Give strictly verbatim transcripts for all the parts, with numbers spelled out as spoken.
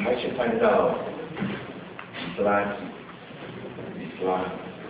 还是翻到以斯拉记，以斯拉。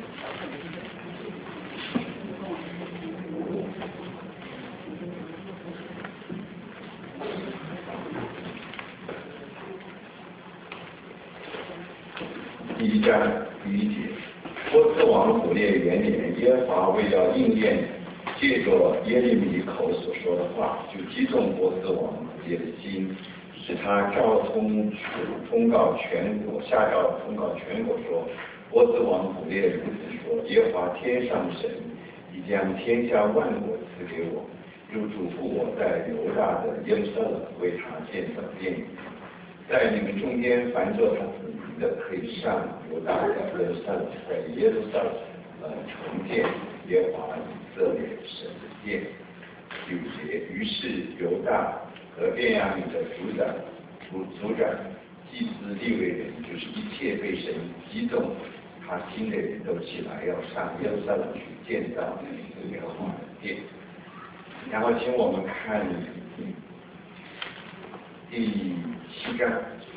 第一章第一节，波斯王古列元年，耶和华为了应验借着耶利米口所说的话，就击中波斯王古列的心，使他昭通通告全国，下诏通告全国说，波斯王古列如此说：耶和华天上神已将天下万国赐给我，又嘱咐我在犹大的耶路撒冷为他建造殿宇。在你们中间，凡做他子民的，可以上犹大的耶路撒冷，在耶路撒冷呃重建耶和华以色列神的殿。第五节，于是犹大和便雅悯的族长、族族长、祭司、利未人，就是一切被神击中他心的人都起来，要上耶路撒冷去建造耶和华的殿。然后，请我们看第七章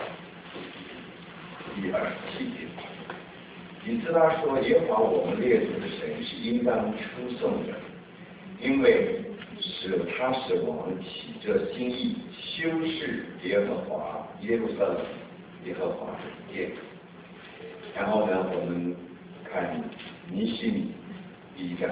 第二十七节，以斯拉说：耶和华我们列祖的神是应当称颂的，因为使他使王起这心意，修饰耶和华耶路撒冷耶和华的殿。然后呢，我们看尼希米第一章。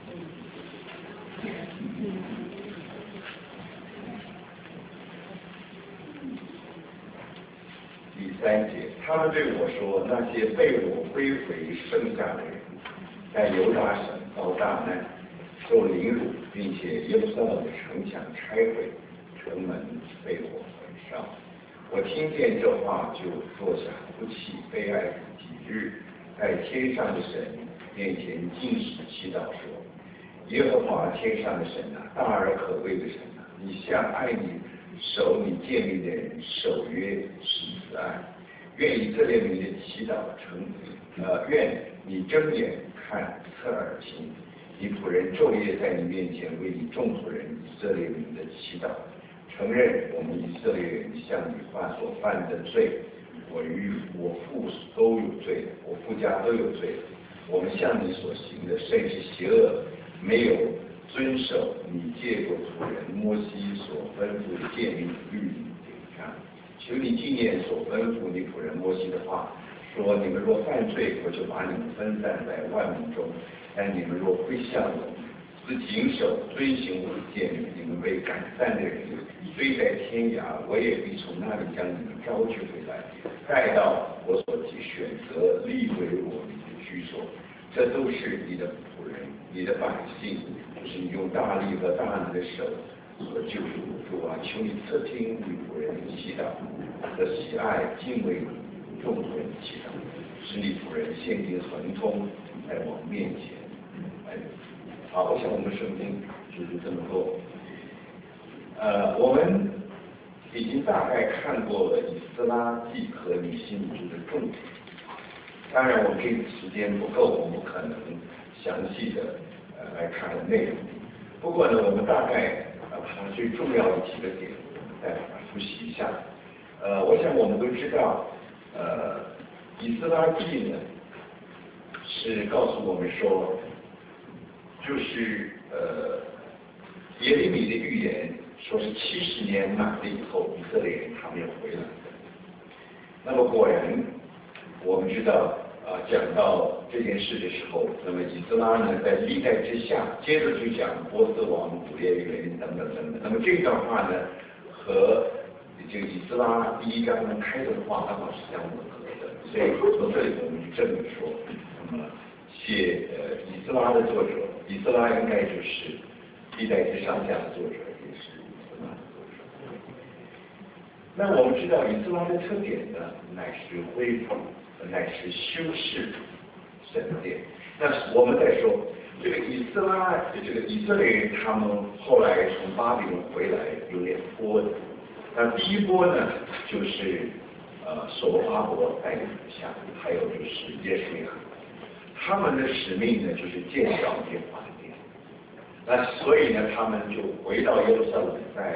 第三节，他们对我说：那些被我归回剩下的人，在犹大省遭大难，受凌辱，并且耶路撒冷的城墙拆毁，城门被我焚烧。我听见这话，就坐下哭泣，悲哀几日，在天上的神面前尽实祈祷说：耶和华天上的神啊，大而可畏的神啊，你向爱你守你诫命的人守约施慈爱，愿以色列民的祈祷成呃，愿你睁眼看，侧耳听，你仆人昼夜在你面前为你众仆人以色列民的祈祷，承认我们以色列人向你犯所犯的罪，我与我父都有罪，我父家都有罪，我们向你所行的甚是邪恶，没有遵守你借过仆人摩西所吩咐的诫命律例典章，求你纪念所吩咐你仆人摩西的话，说你们若犯罪，我就把你们分散在万民中；但你们若归向我，自谨守遵行我的诫命，你们被赶散的人虽在天涯，我也必从那里将你们招聚回来，带到我所即选择立为我们的居所。这都是你的仆人，你的百姓，就是你用大力和大能的手所救赎主啊！求你侧听你仆人的祈祷，和喜爱敬畏你众仆人的祈祷，使你仆人现今恒通在我面前。哎，好，我想我们圣经就是这么做。呃，我们已经大概看过了以斯拉记和尼希米记的重点。当然，我们这个时间不够，我们不可能详细的呃来看内容。不过呢，我们大概呃把它最重要的几个点，我们再把它复习一下。呃，我想我们都知道，呃，以斯拉记呢是告诉我们说，就是呃耶利米的预言，说是七十年满了以后，以色列人他们要回来的。那么果然，我们知道。啊，讲到这件事的时候，那么以斯拉呢，在历代之下，接着就讲波斯王古列元等等等等。那么这段话呢，和这个以斯拉第一章呢开头的话刚好是相吻合的。所以从这里我们就证明说，那么写呃以斯拉的作者，以斯拉应该就是历代之上下的作者，也是以斯拉的作者。那我们知道以斯拉的特点呢，乃是恢复。乃是修饰神殿。那我们再说这个以斯拉，这个以色列人，他们后来从巴比伦回来有两波的。那第一波呢，就是呃所罗巴伯带领下，还有就是耶稣亚，他们的使命呢就是建造耶和华的殿。那所以呢，他们就回到耶路撒冷，在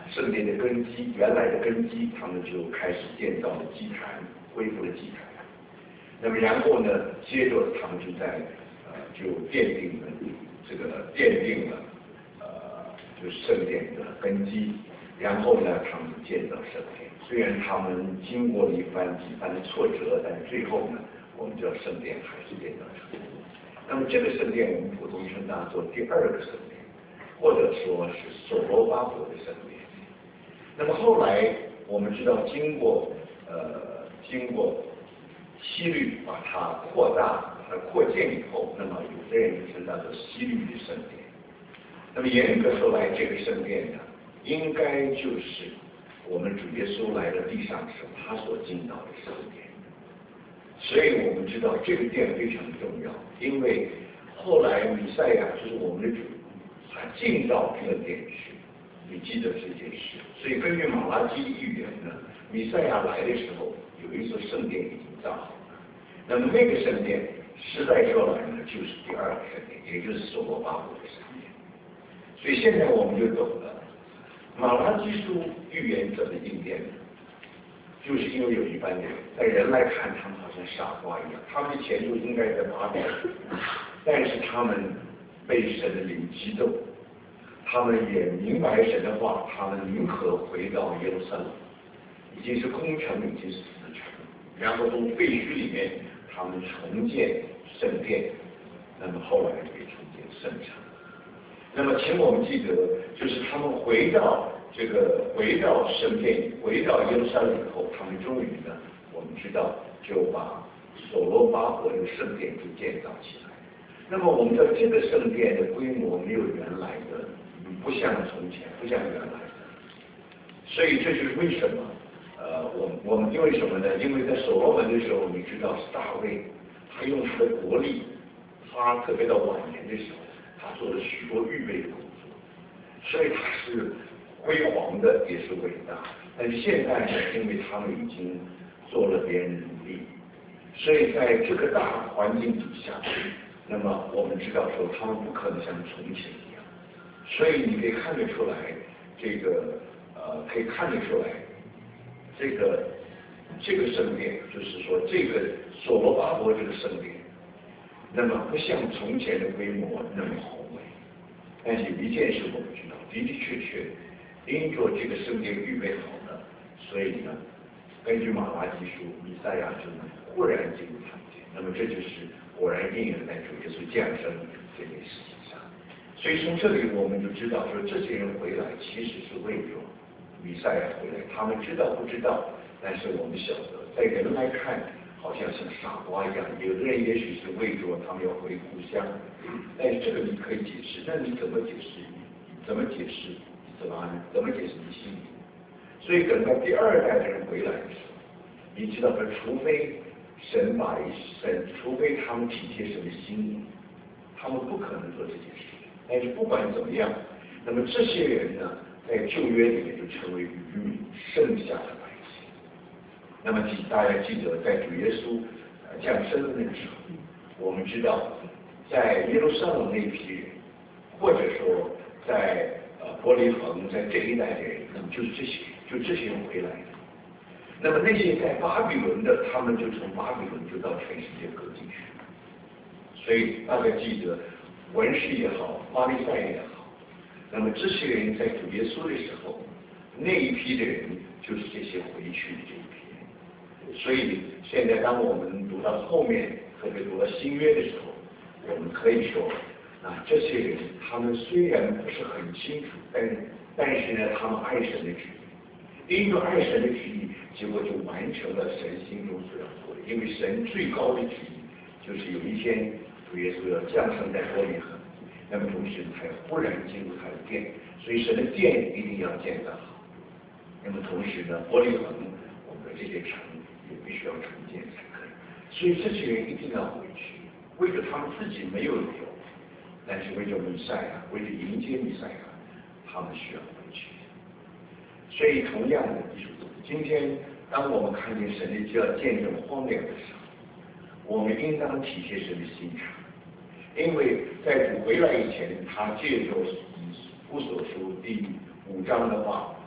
圣殿的根基，原来的根基，他们就开始建造了祭坛，恢复了祭坛。那么然后呢，接着他们就在呃就奠定了这个奠定了呃就是圣殿的根基，然后呢，他们建造圣殿。虽然他们经过了一番几番的挫折，但是最后呢，我们知道圣殿还是建造成功。那么这个圣殿我们普通称它做第二个圣殿，或者说是所罗巴伯的圣殿。那么后来我们知道，经过呃经过希律把它扩大、把它扩建以后，那么有的人就称它做希律的圣殿。那么严格说来，这个圣殿呢，应该就是我们主耶稣来到地上时他所建造的圣殿。所以我们知道这个殿非常重要，因为后来弥赛亚就是我们的主，他进到这个殿去，你记得这件事。所以根据马拉基预言呢，弥赛亚来的时候，有一座圣殿已经造好了。那么那个圣殿，实在说来呢，就是第二个圣殿，也就是所罗巴伯的圣殿。所以现在我们就懂了，马拉基书预言怎么应验的。就是因为有一般人，在人来看他们好像傻瓜一样，他们的前途应该在巴比伦，但是他们被神的灵激动，他们也明白神的话，他们宁可回到耶路撒冷，已经是空城，已经是死城，然后从废墟里面他们重建圣殿，那么后来也重建圣城。那么请我们记得，就是他们回到这个回到圣殿，回到耶路撒冷以后，他们终于呢，我们知道就把所罗巴伯的圣殿就建造起来。那么我们的这个圣殿的规模没有原来的，不像从前，不像原来的。所以这就是为什么，呃，我我们因为什么呢？因为在所罗门的时候，你知道是大卫，他用他的国力，他特别到晚年的时候，他做了许多预备的工作，所以他是辉煌的，也是伟大。但是现在呢，因为他们已经做了别人的努力，所以在这个大环境底下，那么我们知道说他们不可能像从前一样，所以你可以看得出来，这个呃可以看得出来，这个这个圣殿就是说这个所罗巴伯这个圣殿。那么不像从前的规模那么宏伟，但是有一件事我们知道，的的确确，因着这个圣殿预备好了，所以呢，根据马拉基书，弥赛亚就能忽然进入场间。那么这就是果然应验在主耶稣降生这件事情上。所以从这里我们就知道说，这些人回来其实是为着弥赛亚回来，他们知道不知道，但是我们晓得，在人来看。好像像傻瓜一样，有的人也许是为着他们要回故乡，但是这个你可以解释，那你怎么解释？怎么解释？怎么怎么解释你心里？所以等到第二代的人回来的时候，你知道说，除非神把神，除非他们体贴神的心意，他们不可能做这件事。但是不管怎么样，那么这些人呢，在旧约里面就成为渔民，剩下的。那么请大家记得，在主耶稣降生的那个时候，我们知道，在耶路撒冷那一批人，或者说在呃伯利恒在这一代的人，那么就是这些，就这些人回来的。那么那些在巴比伦的，他们就从巴比伦就到全世界各地去。所以大家记得，文士也好，巴利赛也好，那么这些人在主耶稣的时候，那一批的人就是这些回去的这一批。所以现在当我们读到后面，特别读到新约的时候，我们可以说，啊，这些人他们虽然不是很清楚，但但是呢，他们爱神的旨意，因为爱神的旨意，结果就完成了神心中所要做的。因为神最高的旨意，就是有一天主耶稣要降生在伯利恒，那么同时他要忽然进入他的殿，所以神的殿一定要建造好。那么同时呢，伯利恒我们的这些城。也必须要重建才可以，所以这些人一定要回去，为着他们自己没有理由，但是为着弥赛亚，为着迎接弥赛亚，他们需要回去。所以同样的，今天当我们看见神的就要见证荒凉的时候，我们应当体贴神的心肠，因为在主回来以前，他借着以弗所书第五章的话，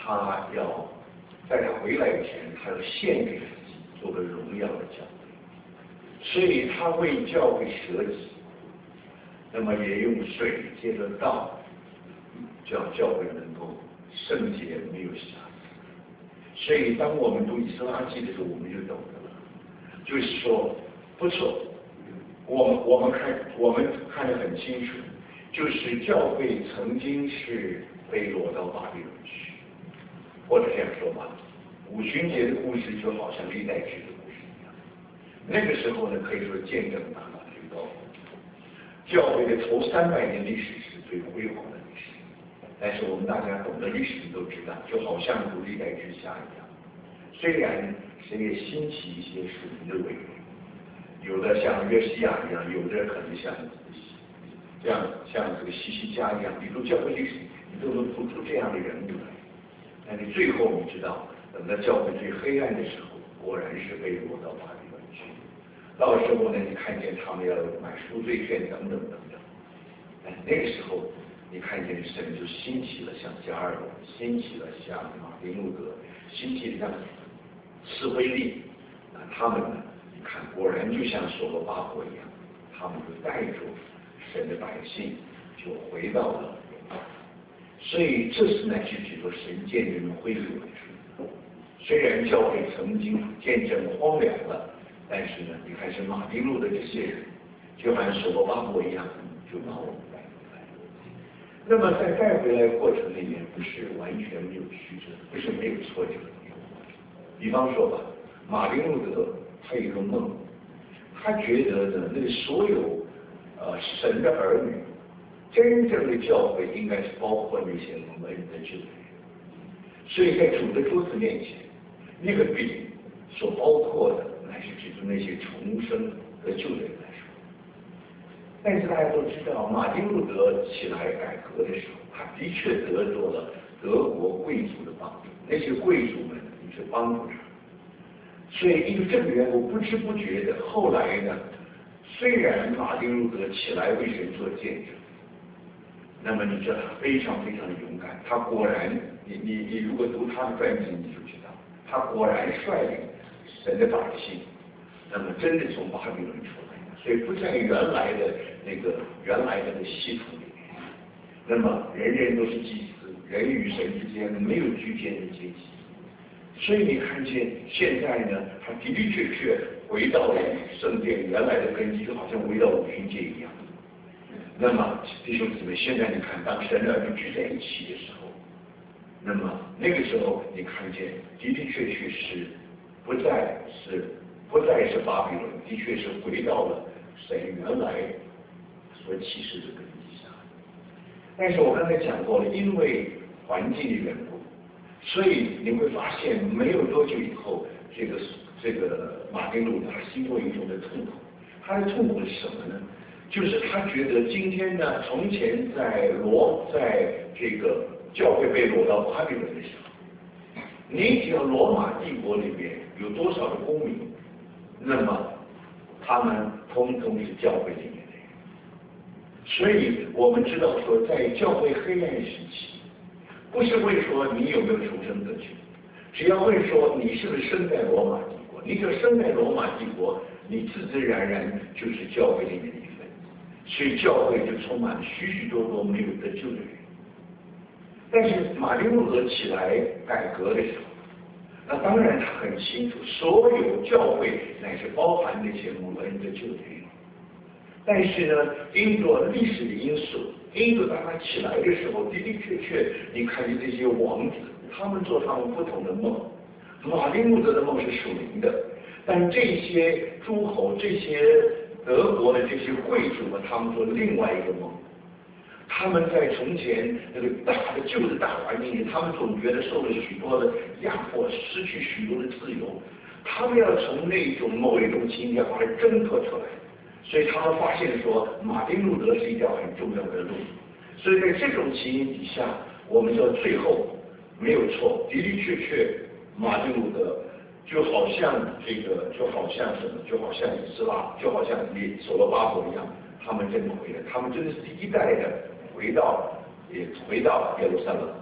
他要在他回来以前，他要献给自己，做个荣耀的教会，所以他为教会舍己，那么也用水接着道，叫教会能够圣洁没有瑕疵。所以当我们读以斯拉记的时候，我们就懂得了，就是说，不错，我们我们看我们看得很清楚，就是教会曾经是被掳到巴比伦去，或者这样说吧，五旬节的故事就好像历代志的故事一样。那个时候呢，可以说见证达到最高峰。教会的头三百年历史是最辉煌的历史，但是我们大家懂得历史都知道，就好像读历代志下一样。虽然神也兴起一些属灵的伟人，有的像约西亚一样，有的可能像这样像这个西西家一样，你读教会历史，你都能读出这样的人物来。但是最后你知道，等到教会最黑暗的时候，果然是被掳到巴比伦去。到时候呢，你看见他们要买赎罪券等等等等。哎，那个时候你看见神就兴起了像加尔文，兴起了像马丁路德，兴起了像斯威利，啊，他们呢，你看果然就像所罗巴伯一样，他们就带着神的百姓就回到了犹大。所以这是乃是指着神见证的恢复为主。虽然教会曾经见证荒凉了，但是呢，你看是马丁路的这些人，就好像所罗巴伯一样，就把我们带回来。那么在带回来的过程里面，不是完全没有曲折，不是没有挫折。比方说吧，马丁路德他有一个梦，他觉得呢，那个所有呃神的儿女，真正的教会应该是包括那些蒙恩的救人，所以在主的桌子面前，那个饼所包括的乃是指出那些重生的救人来说。但是大家都知道，马丁路德起来改革的时候，他的确得着了德国贵族的帮助，那些贵族们一直帮助他。所以因为这个缘故，不知不觉的，后来呢，虽然马丁路德起来为神做见证，那么你知道他非常非常的勇敢，他果然，你你你如果读他的传记，你就知道，他果然率领神的百姓，那么真的从巴比伦出来，所以不在原来的那个原来的那系统里面，那么人人都是祭司，人与神之间没有居间的阶级，所以你看见现在呢，他的的确确回到了圣殿原来的根基，就好像回到五旬节一样。那么弟兄姊妹，现在你看，当神的儿女聚在一起的时候，那么那个时候你看见的的确确是不再是不再是巴比伦，的确是回到了神原来所启示的根基上。但是我刚才讲过了，因为环境的缘故，所以你会发现没有多久以后，这个这个马丁路德他心中有一种的痛苦，他的痛苦是什么呢？就是他觉得今天呢，从前在罗在这个教会被掳到巴比伦的时候，你只要罗马帝国里面有多少的公民，那么他们通通是教会里面的人。所以我们知道说，在教会黑暗时期，不是问说你有没有重生得救，只要问说你是不是生在罗马帝国，你只要生在罗马帝国，你自自然然就是教会里面的一份。所以教会就充满了许许多多没有得救的人。但是马丁路德起来改革的时候，那当然他很清楚，所有教会乃是包含那些蒙恩得救的人。但是呢，因着历史的因素，因着当他起来的时候，的的确确，你看见这些王子，他们做他们不同的梦。马丁路德的梦是属灵的，但这些诸侯，这些德国的这些贵族们，他们做另外一个梦。他们在从前那个大的旧的大环境里，他们总觉得受了许多的压迫，失去许多的自由。他们要从那种某一种情节把它挣脱出来，所以他们发现说，马丁路德是一条很重要的路。所以在这种情形底下，我们说最后没有错，的的确确，马丁路德。就好像这个，就好像什么，就好像以斯拉，就好像你所罗巴伯一样，他们真的回来，他们真的是第一代的回到，也回到耶路撒冷。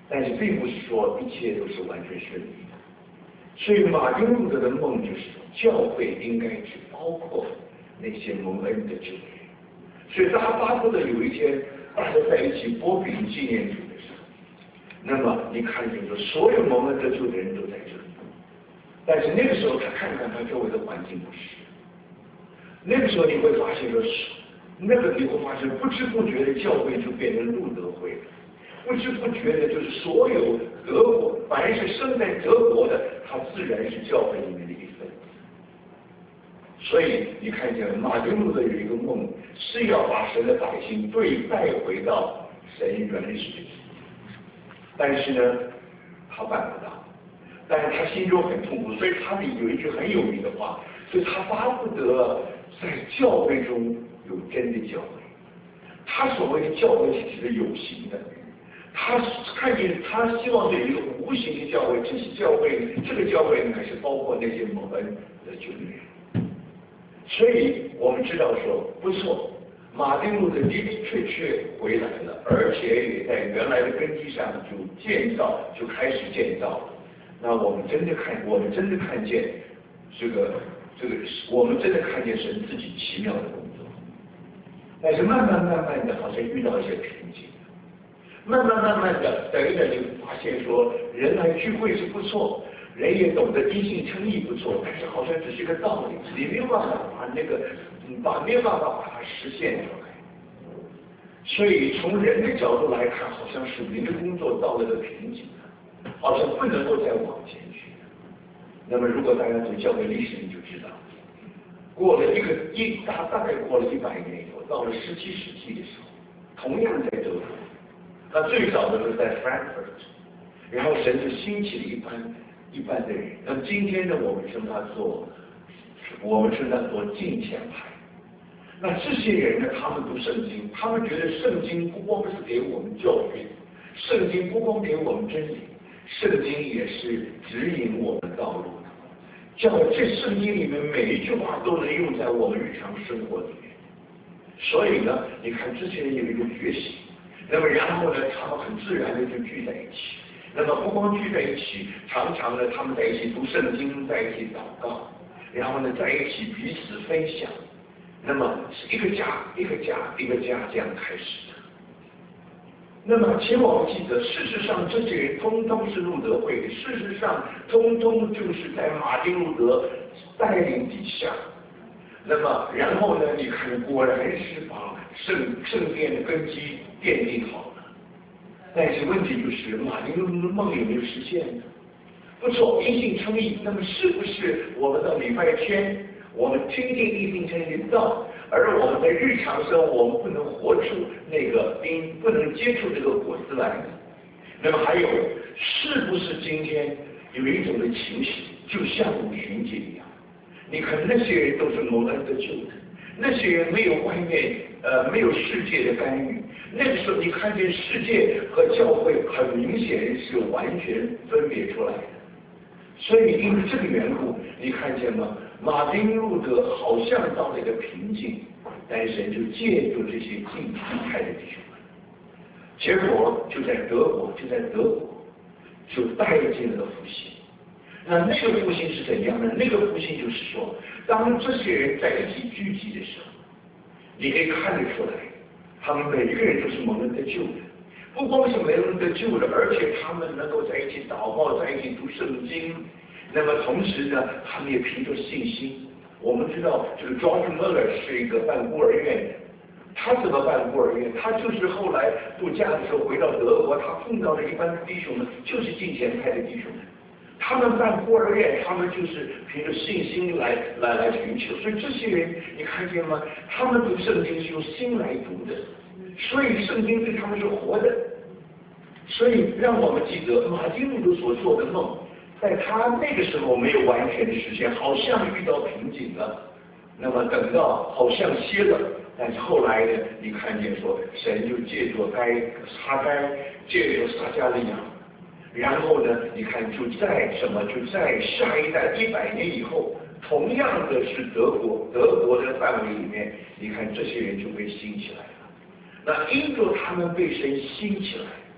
但是并不是说一切都是完全顺利的。所以马丁路德的梦就是教会应该只包括那些蒙恩的救人。所以他巴不得有一天大家在一起剥饼纪念主的时候，那么你看见说所有蒙恩得救的人都在这里。但是那个时候他看看他周围的环境不是，那个时候你会发现说，那个你会发现不知不觉的教会就变成路德会了。不知不觉的，就是所有德国，凡是生在德国的，他自然是教会里面的一份子。所以你看见马丁路德有一个梦，是要把神的百姓对带回到神原始的旨意。但是呢，他办不到，但是他心中很痛苦，所以他里有一句很有名的话，所以他巴不得在教会中有真的教会。他所谓的教会是指的有形的。他看见，他希望有一个无形的教会，这些教会，这个教会呢是包括那些蒙恩的救人。所以我们知道说，不错，马丁路德的的确确回来了，而且也在原来的根基上就建造，就开始建造了。那我们真的看，我们真的看见这个这个，我们真的看见神自己奇妙的工作。但是慢慢慢慢的，好像遇到一些瓶颈。慢慢慢慢的，等一等就发现说，人来聚会是不错，人也懂得因信称义不错，但是好像只是个道理，你没有办法把那个，把没有办法把它实现出来。所以从人的角度来看，好像属灵的工作到了个瓶颈了，好像不能够再往前去。那么如果大家读教会历史，你就知道，过了一个一大大概过了一百年以后，到了十七世纪的时候，同样在德国。那最早的是在 Frankfurt， 然后神就兴起了一般一般的人。那今天呢，我们称他做，我们称他做敬虔派。那这些人呢，他们读圣经，他们觉得圣经不光是给我们教训，圣经不光给我们真理，圣经也是指引我们道路的。叫这圣经里面每一句话都能用在我们日常生活里面。所以呢，你看之前有一个觉醒。那么然后呢，他们很自然的就聚在一起。那么不光聚在一起，常常呢，他们在一起读圣经，在一起祷告，然后呢，在一起彼此分享。那么是一个家，一个家，一个家这样开始的。那么，请我们记得，事实上这些人通通是路德会的，事实上通通就是在马丁路德带领底下。那么，然后呢？你看，果然是把圣圣殿的根基奠定好了。但是问题就是，马丁路德的梦有没有实现呢？不错，因信称义。那么，是不是我们到礼拜天，我们听听因信称义的道，而我们在日常生活，我们不能活出那个因，不能接触这个果子来呢？那么还有，是不是今天有一种的情形，就像五旬节一样？你看那些人都是蒙恩得救的，那些人没有外面呃没有世界的干预。那个时候你看见世界和教会很明显是完全分别出来的。所以因为这个缘故，你看见吗？马丁路德好像到了一个瓶颈，但神就借助这些敬派的弟兄们，结果就在德国，就在德国就带进了个复兴。那那个复兴是怎样呢？那个复兴就是说，当这些人在一起聚集的时候，你可以看得出来，他们每一个人都是蒙恩得救的，不光是蒙恩得救的，而且他们能够在一起祷告，在一起读圣经。那么同时呢，他们也凭着信心。我们知道，这个 George Muller 是一个办孤儿院的，他怎么办孤儿院？他就是后来度假的时候回到德国，他碰到了一般的弟兄们，就是敬虔派的弟兄们。他们办孤儿院，他们就是凭着信心来来来寻求。所以这些人，你看见吗？他们读圣经是用心来读的，所以圣经对他们是活的。所以让我们记得马丁路德所做的梦，在他那个时候没有完全的实现，好像遇到瓶颈了。那么等到好像歇了，但是后来呢，你看见说神就借助该撒该，借助撒加利亚。然后呢，你看就在什么？就在下一代一百年以后，同样的是德国，德国的范围里面，你看这些人就被兴起来了。那因着他们被神兴起来，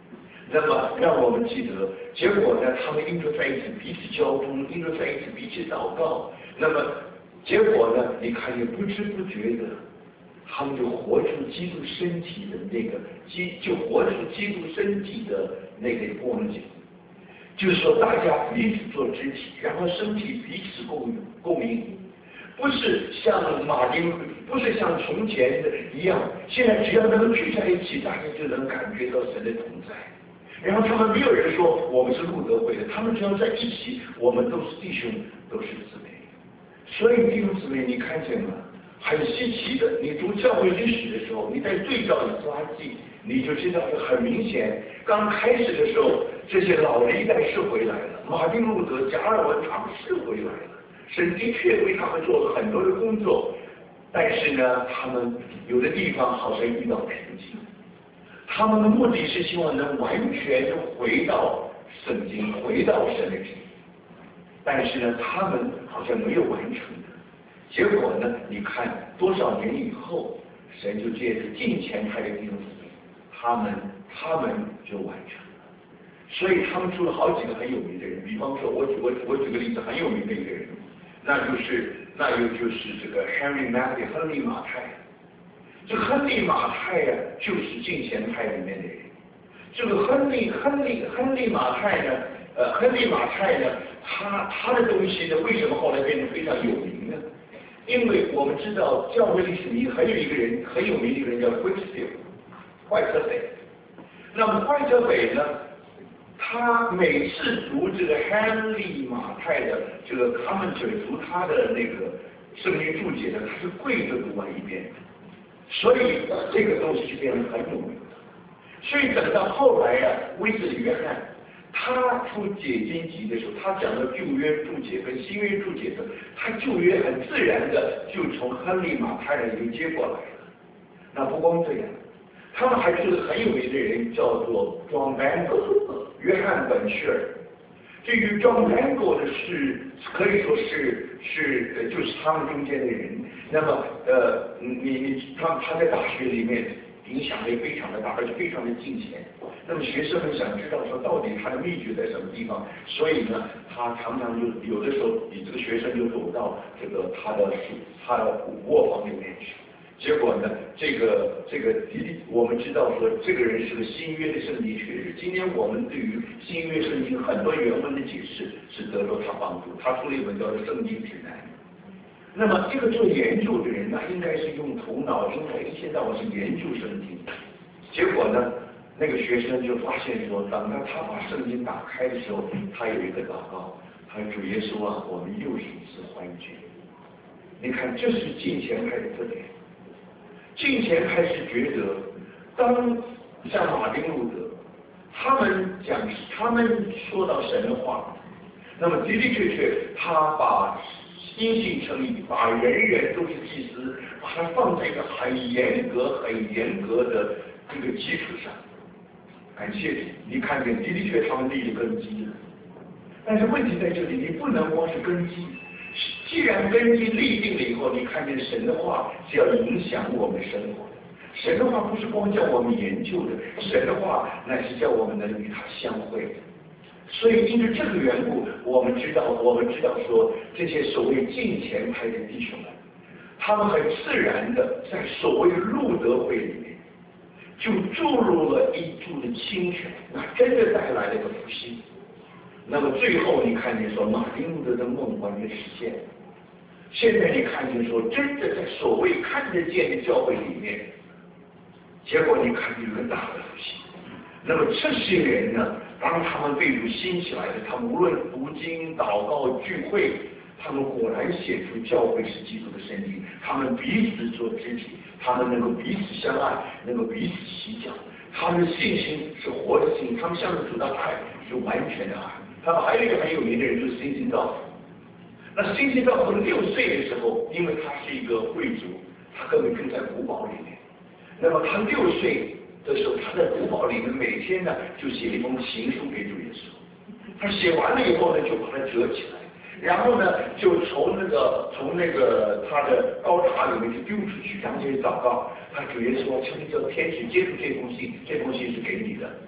那么让我们记得，结果呢，他们因着在一起彼此交通，因着在一起彼此祷告，那么结果呢，你看也不知不觉的，他们就活出基督身体的那个基，就活出基督身体的那个光景。就是说，大家彼此做肢体，然后身体彼此共供应，不是像马丁，不是像从前的一样，现在只要能聚在一起，大家就能感觉到神的同在。然后他们没有人说我们是路德会的，他们只要在一起，我们都是弟兄，都是姊妹。所以弟兄姊妹，你看见吗？很稀奇的，你读教会历史的时候，你在对照以斯拉记，你就知道很明显。刚开始的时候，这些老的一代是回来了，马丁路德、加尔文他们是回来了，神的确为他们做了很多的工作，但是呢，他们有的地方好像遇到瓶颈。他们的目的是希望能完全回到圣经，回到神的旨意，但是呢，他们好像没有完成的。结果呢，你看多少年以后，神就借着近前派的弟兄姊妹，他们他们就完成了。所以他们出了好几个很有名的人，比方说，我举我我举个例子，很有名的一个人，那就是那又就是这个 Henry Matthew 亨利马太。这亨利马太呀、啊，就是近前派里面的人。这个亨利亨利亨利马太呢，呃，亨利马太呢，他他的东西呢，为什么后来变得非常有名呢？因为我们知道教会历史里还有一个人很有名的一个人叫 Whitefield 怀特北。那么怀特北呢，他每次读这个亨利马太的这个他们只读他的那个圣经注解呢，他是跪着读完一遍。所以这个东西就变得很有名了。所以等到后来啊，威斯理约翰他出解经集的时候，他讲到旧约注解跟新约注解的，他旧约很自然的就从亨利马太那里接过来了。那不光这样，他们还是个很有名的人，叫做 John Bangor 约翰本叙尔。这个 John Bangor 的是可以说是是呃就是他们中间的人。那么呃你你他他在大学里面影响力非常的大，而且非常的近前。那么学生们想知道说到底他的秘诀在什么地方，所以呢，他常常就有的时候你这个学生就走到这个他的他的卧房里面去。结果呢，这个这个我们知道说这个人是个新约的圣经学者。今天我们对于新约圣经很多原文的解释是得到他帮助，他出了一本叫做《圣经指南》。那么这个做研究的人，那应该是用头脑，应该一天到晚是研究圣经。结果呢，那个学生就发现说，当他他把圣经打开的时候，他有一个祷告，他说主耶稣啊，我们又是一次欢聚。你看，这是近前派的特点。近前派是觉得，当像马丁路德，他们讲他们说到神的话，那么的的确确，他把因信称义，把人人都是祭司，把它放在一个很严格、很严格的这个基础上。感谢你，你看见的的确他们立了根基了。但是问题在这里，你不能光是根基。既然根基立定了以后，你看见神的话是要影响我们生活的。神的话不是光叫我们研究的，神的话乃是叫我们能与他相会的。所以因为这个缘故，我们知道，我们知道说这些所谓近前派的弟兄们，他们很自然的在所谓路德会里面，就注入了一注的清泉，那真的带来了一个复兴。那么最后你看见说马丁路德的梦完全实现。现在你看见说，真的在所谓看得见的教会里面，结果你看见一个大的复兴。那么这些人呢，当他们被主兴起来的，他们无论读经、祷告、聚会，他们果然写出教会是基督的身体，他们彼此做肢体，他们能够彼此相爱，能够彼此洗脚，他们的信心是活的信，他们向着主的爱是完全的爱。他们还有一个很有名的人，就是辛辛道夫。那辛辛道夫六岁的时候，因为他是一个贵族，他根本住在古堡里面。那么他六岁的时候，他在古堡里面每天呢就写一封情书给主耶稣。他写完了以后呢，就把它折起来，然后呢就从那个从那个他的高塔里面就丢出去，然后就祷告。他主耶稣，求你叫天使接住这封信，这封信是给你的。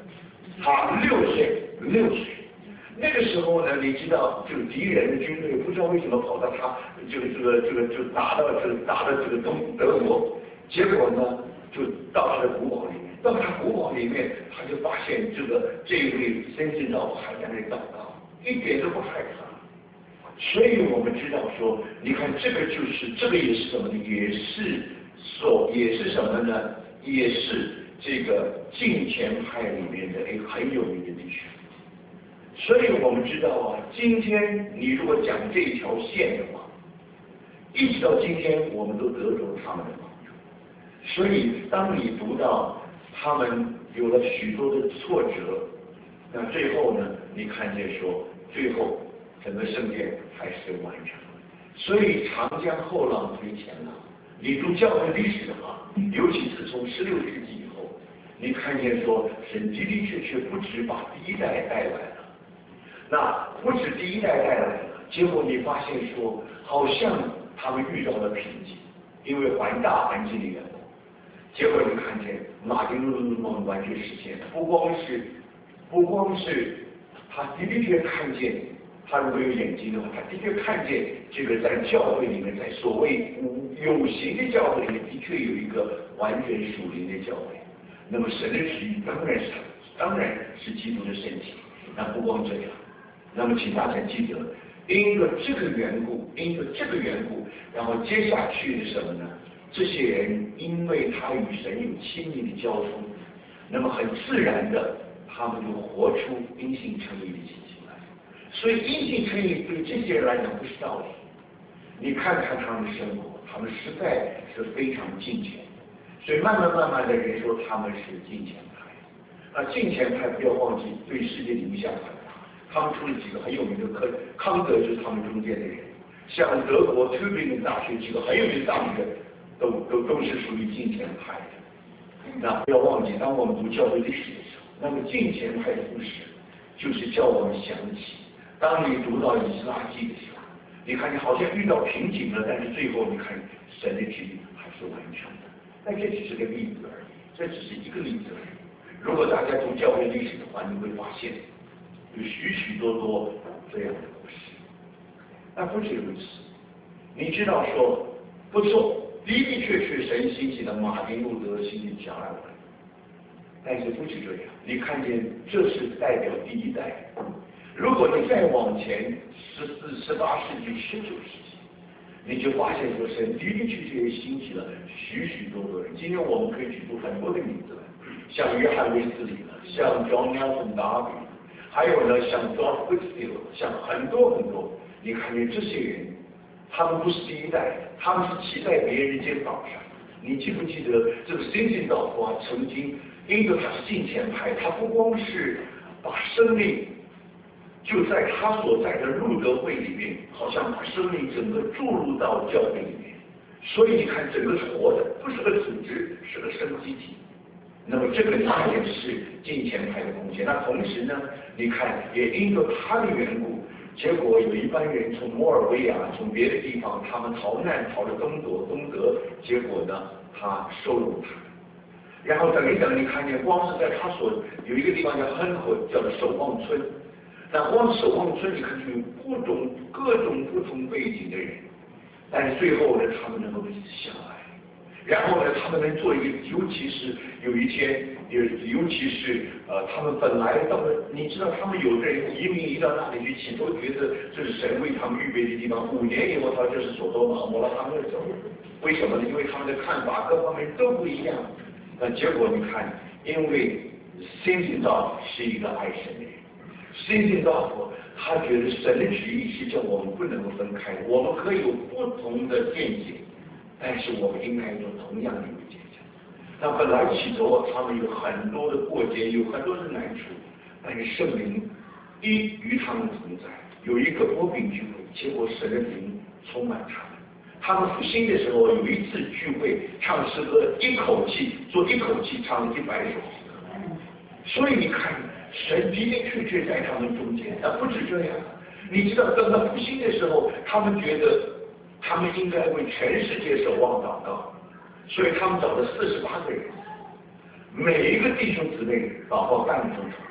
他六岁，六岁。那个时候呢，你知道，就敌人的军队不知道为什么跑到他这个这个这个就打到这个打到这个东德国，结果呢就到他的古堡里面，到他古堡里面，他就发现这个这一位先知道还在那里祷告，一点都不害怕。所以我们知道说，你看这个就是这个也是什么呢？也是说也是什么呢？也是这个敬虔派里面的一很有名的弟兄。所以我们知道啊，今天你如果讲这一条线的话，一直到今天我们都得着他们的帮助。所以当你读到他们有了许多的挫折，那最后呢，你看见说，最后整个圣殿还是完成了。所以长江后浪推前浪，你读教会历史的话，尤其是从十六世纪以后，你看见说，神的的确确不止把第一代带来了。那不止第一代带来了，结果你发现说，好像他们遇到了瓶颈，因为环大环境的缘故。结果你看见马丁路德梦完全实现，不光是不光是他的的确看见，他如果有眼睛的话，他的确看见这个在教会里面，在所谓有形的教会里面，的确有一个完全属灵的教会。那么神的旨意当然是当然是基督的身体。那不光这样。那么，请大家记得，因着这个缘故，因着这个缘故，然后接下去是什么呢？这些人因为他与神有亲密的交通，那么很自然的，他们就活出因信称义的信心来。所以，因信称义对这些人来讲不是道理。你看看他们的生活，他们实在是非常敬虔。所以，慢慢慢慢的人说他们是敬虔派。那敬虔派不要忘记对世界的影响很大。他们出了几个很有名的科，康德就是他们中间的人，像德国特宾的大学几个很有名的大学，都都都是属于敬虔派的。那不要忘记，当我们读教会历史的时候，那么敬虔派的故事，就是叫我们想起，当你读到以斯拉记的时候，你看你好像遇到瓶颈了，但是最后你看神的旨意还是完成的。但这只是个例子而已，这只是一个例子而已。如果大家读教会历史的话，你会发现。有许许多多这样的故事，那不止如此。你知道说，不错，的的确确神兴起的马丁路德兴起加尔文，但是不止这样。你看见这是代表第一代。如果你再往前十四、十八世纪、十九世纪，你就发现说神的的确确也兴起了许许多多人。今天我们可以举出很多的名字来，像约翰卫斯理了，像 John Nelson Darby。还有呢，像 George Whitefield， 像很多很多，你看见这些人，他们不是第一代，他们是骑在别人的肩膀上。你记不记得这个辛辛道夫啊，曾经因为他是敬虔派，他不光是把生命就在他所在的路德会里面，好像把生命整个注入到教会里面，所以你看整个是活的，不是个组织，是个生机体。那么这个当然是敬虔派的贡献。那同时呢，你看也因着他的缘故，结果有一班人从摩尔维亚，从别的地方，他们逃难逃到东德，东德，结果呢，他收容他们。然后等一等，你看见光是在他所有一个地方叫亨口，叫做守望村。那光守望村里看就有各种各种不同背景的人，但是最后呢，他们能够彼此相爱。然后呢，他们能做一个，尤其是有一天，尤尤其是呃，他们本来到了，你知道，他们有的人移民移到那里去，起初觉得这是神为他们预备的地方，五年以后，他就是所多玛、摩拉他们要走，为什么呢？因为他们的看法各方面都不一样。那结果你看，因为辛辛道夫是一个爱神的人，辛辛道夫他觉得神的旨意是叫我们不能够分开，我们可以有不同的见解。但是我们应该有同样的一个见解。那本来起头他们有很多的过节，有很多的难处，但是圣灵一与他们同在，有一个波饼聚会，结果神的灵充满他们。他们复兴的时候，有一次聚会唱诗歌，一口气做一口气唱了一百首诗歌。所以你看，神的的确确在他们中间。那不止这样，你知道，等到复兴的时候，他们觉得。他们应该为全世界守望祷告，所以他们找了四十八个人，每一个弟兄姊妹祷告半个钟头，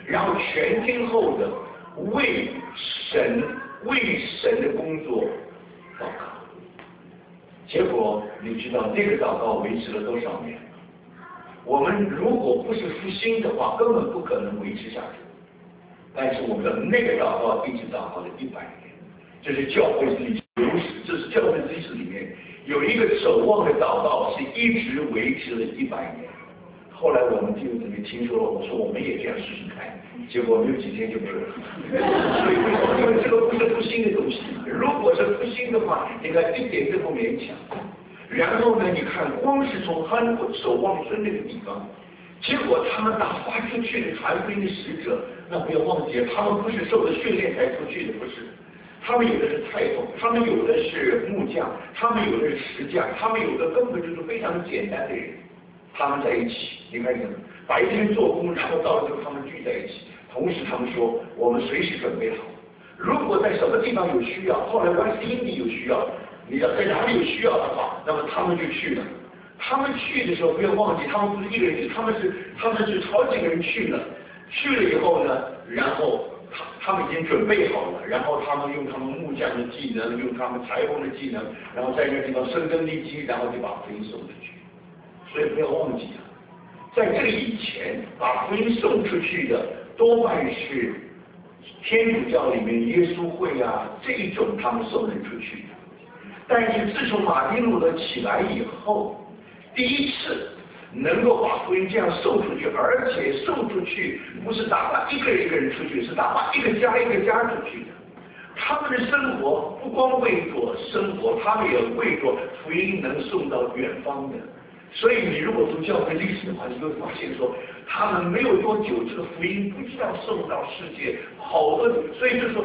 然后全天候的为神为神的工作祷告。结果你知道那个祷告维持了多少年？我们如果不是复兴的话，根本不可能维持下去。但是我们的那个祷告一直祷告了一百年，这是教会历史，这是教会历史里面有一个守望的祷告，是一直维持了一百年。后来我们弟兄姊妹听说了，我说我们也这样试试看，结果没有几天就没有了。所以为什么？因为这个不是复兴的东西。如果是复兴的话，你看一点都不勉强。然后呢，你看光是从韩国守望村那个地方，结果他们打发出去的传福音的使者，那不要忘记，他们不是受了训练才出去的，不是。他们有的是裁缝，他们有的是木匠，他们有的是石匠，他们有的根本就是非常简单的人。他们在一起，你看什么？白天做工，然后到了之后他们聚在一起，同时他们说我们随时准备好，如果在什么地方有需要，后来万斯英里有需要，你要在哪里有需要的话，那么他们就去了。他们去的时候不要忘记，他们不是一个人去，他们是他们是好几个人去了。去了以后呢，然后他他们已经准备好了，然后他们用他们木匠的技能，用他们裁缝的技能，然后在那个地方生根立基，然后就把福音送出去。所以不要忘记了，在这个以前，把福音送出去的多半是天主教里面耶稣会啊这一种他们送人出去的。但是自从马丁路德起来以后，第一次能够把福音这样送出去，而且送出去不是打发一个一个人出去，是打发一个家一个家出去的。他们的生活不光为着生活，他们也为着福音能送到远方的。所以你如果读教会历史的话，你会发现说，他们没有多久，这个福音不知道送到世界好多，所以就说，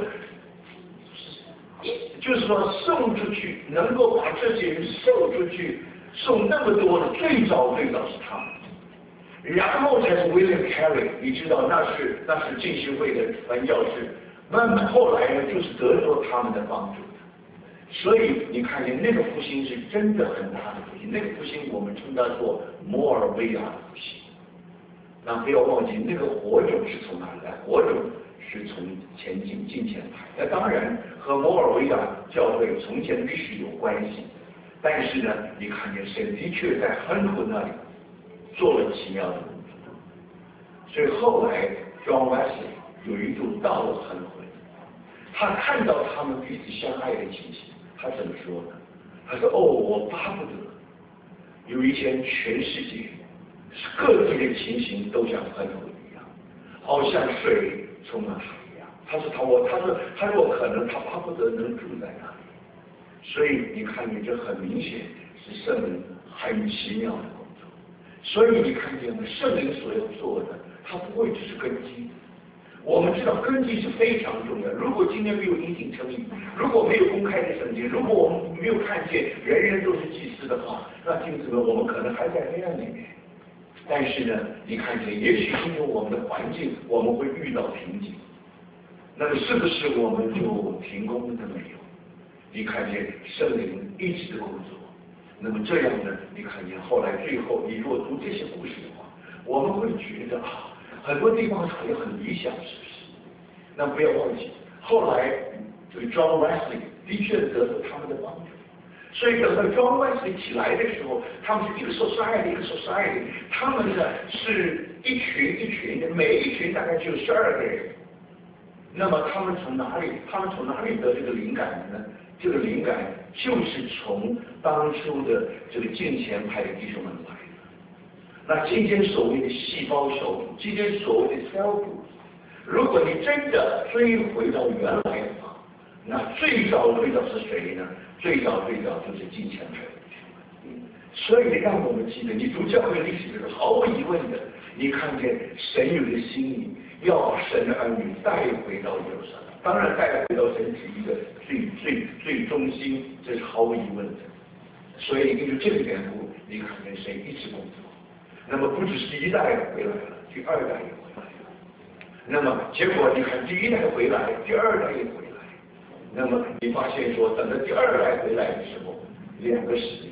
就是说送出去，能够把这些人送出去，送那么多的，最早最早是他们，然后才是 William Carey， 你知道那是那是浸信会的传教士，慢慢后来呢，就是得着他们的帮助。所以你看见那个复兴是真的很大的复兴，那个复兴我们称它做摩尔维亚的复兴。那不要忘记，那个火种是从哪里来？火种是从前进进前派。那当然和摩尔维亚教会从前的历史有关系，但是呢，你看见神的确在亨魂那里做了奇妙的工作。所以后来 John Wesley 有一度到了亨魂，他看到他们彼此相爱的情形。他怎么说呢？他说：“哦，我巴不得有一天全世界各地的情形都像亨口一样，好像水充满海一样。”他说：“他我他说他如果可能，他巴不得能住在那里。”所以你看见这很明显是圣灵很奇妙的工作。所以你看见圣灵所要做的，他不会只是根基。我们知道根基是非常重要。如果今天没有因信称义，如果没有公开的圣经，如果我们没有看见人人都是祭司的话，那因此呢，我们可能还在黑暗里面。但是呢，你看见，也许因为我们的环境，我们会遇到瓶颈。那么是不是我们就停工了没有？你看见圣灵一直的工作。那么这样呢，你看见后来最后，你如果读这些故事的话，我们会觉得啊。很多地方好像很理想，是不是？那不要忘记，后来这个 John Wesley 的确得到他们的帮助。所以等到 John Wesley 起来的时候，他们是一个 society 一个 society， 他们呢是一群一群的，每一群大概只有十二个人。那么他们从哪里？他们从哪里得这个灵感的呢？这个灵感就是从当初的这个敬虔派的弟兄们来。那今天所谓的细胞小组，今天所谓的 cell group， 如果你真的追回到原来的话，那最早最早是谁呢？最早最早就是敬虔派的弟兄们。所以让我们记得，你读教会历史的时候，毫无疑问的，你看见神有的心意，要把神的儿女带回到耶路撒冷。当然，带回到神旨意的最最最中心，这是毫无疑问的。所以根据这个缘故，你看见神一直工作。那么不只是第一代回来了，第二代也回来了。那么结果你看，第一代回来，第二代也回来。那么你发现说，等到第二代回来的时候，两个十年，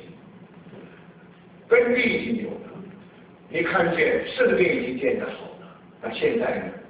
根基已经有了。你看见圣殿已经建得好了，那现在呢，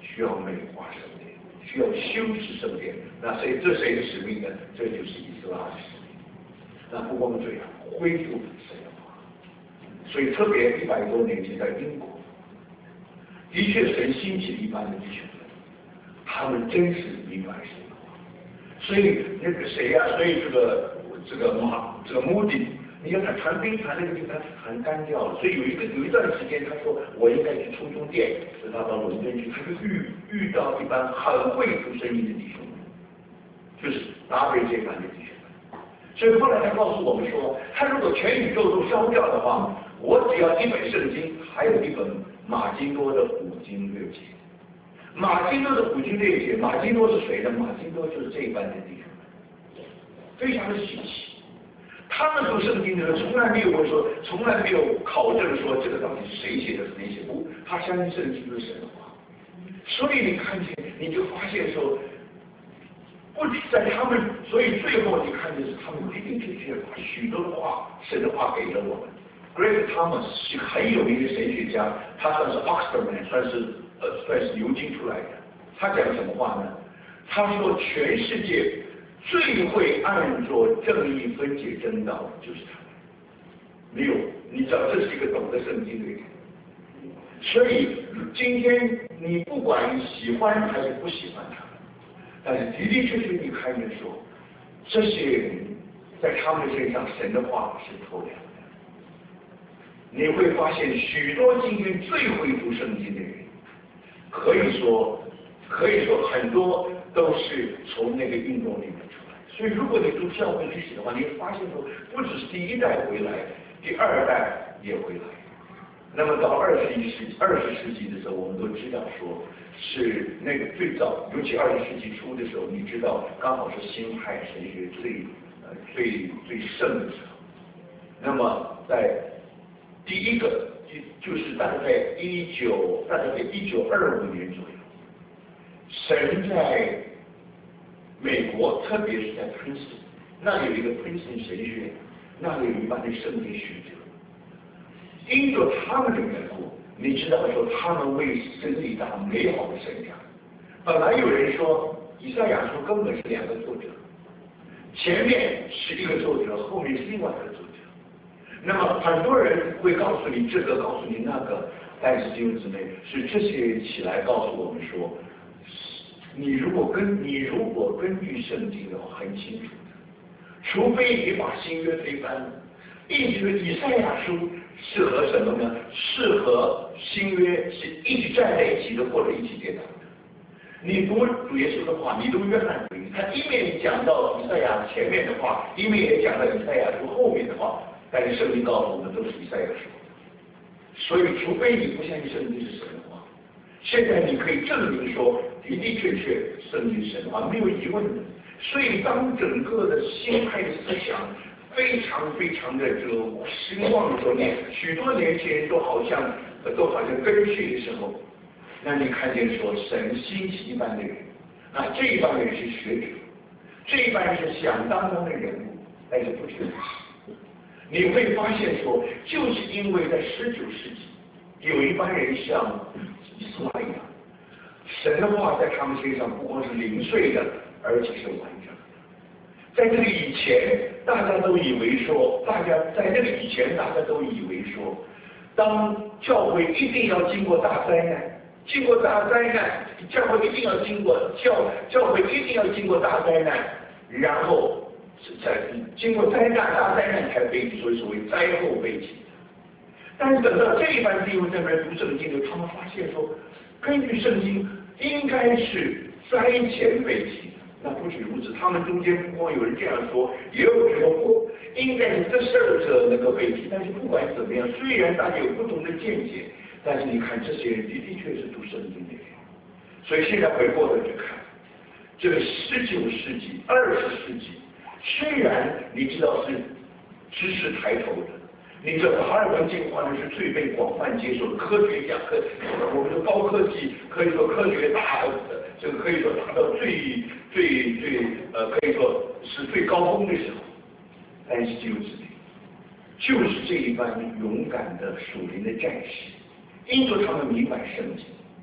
需要美化圣殿，需要修饰圣殿。那谁这谁的使命呢？这就是以斯拉的使命。那不光这样，恢复神的话。所以特别一百多年前在英国，的确神兴起一般的弟兄们，他们真是明白神的话。所以那个谁呀、啊？所以这个这个马这个目的。你要他传冰传那个地方传干掉了，所以有一个有一段时间，他说我应该去充充电，所以他到伦敦去，他就遇遇到一般很会读圣经的弟兄们，就是达维这般的弟兄们。所以后来他告诉我们说，他如果全宇宙都烧掉的话，我只要一本圣经，还有一本马金多的五经略解。马金多的五经略解，马金多是谁呢？马金多就是这一般的弟兄们，非常的稀奇。他们读圣经的时候，从来没有说，从来没有考证说这个到底是谁写的，谁写不？他相信圣经就是神的话，所以你看见，你就发现说，不仅在他们，所以最后你看见是他们的的确确把许多的话，神的话给了我们。Greg Thomas 是很有名的神学家，他算是 Oxford man， 算是呃算是牛津出来的。他讲什么话呢？他说全世界最会按着正义分解真道的就是他们，没有，你知道这是一个懂得圣经的人。所以今天你不管喜欢还是不喜欢他们，但是的的确确你看见说，这些人在他们身上神的话是透亮的。你会发现许多今天最会读圣经的人，可以说可以说很多都是从那个运动里面出来。所以如果你读教会历史的话，你会发现说，不只是第一代回来，第二代也回来。那么到二十一世纪、二十世纪的时候，我们都知道说，是那个最早，尤其二十世纪初的时候，你知道刚好是新派神学最呃最最盛的时候。那么在第一个就就是大概一九大概在一九二五年左右，神在美国，特别是在 Princeton， 那有一个 Princeton 神学院，那里有一班的圣经学者。因着他们的缘故，你知道说他们为真理打美好的生涯。本来有人说以赛亚书根本是两个作者，前面是一个作者，后面是另外一个作者。那么很多人会告诉你这个，告诉你那个，但是弟兄姊妹，是这些人起来告诉我们说，你如果根你如果根据圣经的话，很清楚的，除非你把新约推翻了，一直以赛亚书适合什么呢？适合新约是一起站在一起的，或者一起跌倒的。你读主耶稣的话，你读约翰福音，他一面讲到以赛亚前面的话，一面也讲到以赛亚书后面的话，但是圣经告诉我们都是以赛亚书。所以，除非你不相信圣经是神的话，现在你可以证明说的的确确圣经是神的话，没有疑问的。所以，当整个的新派的思想非常非常的这个兴旺的时候，许多年轻人都好像都好像跟去的时候，那你看见说神兴起一般的人，那这一帮人是学者，这一帮人是响当当的人物，但是不止如此。你会发现说，就是因为在十九世纪有一帮人像以斯拉一样，神的话在他们身上不光是零碎的，而且是完整的。在这个以前，大家都以为说，大家在那个以前，大家都以为说，当教会一定要经过大灾难，经过大灾难，教会一定要经过教教会一定要经过大灾难，然后才经过灾难大灾难才悲剧，所以所谓灾后悲剧。但是等到这一班弟兄在那读圣经的，他们发现说，根据圣经应该是灾前悲剧。那不止如此，他们中间不光有人这样说，也有人说不，应该是这事儿者能够被提。但是不管怎么样，虽然大家有不同的见解，但是你看这些人的的确是读圣经的人。所以现在回过头去看，这个十九世纪、二十世纪，虽然你知道是知识抬头的，你知道达尔文进化论是最被广泛接受的，科学家科，我们说高科技，可以说科学大，这个可以说达到最最最呃，可以说是最高峰的时候。但是就是就是这一班勇敢的属灵的战士，因着他们明白圣经，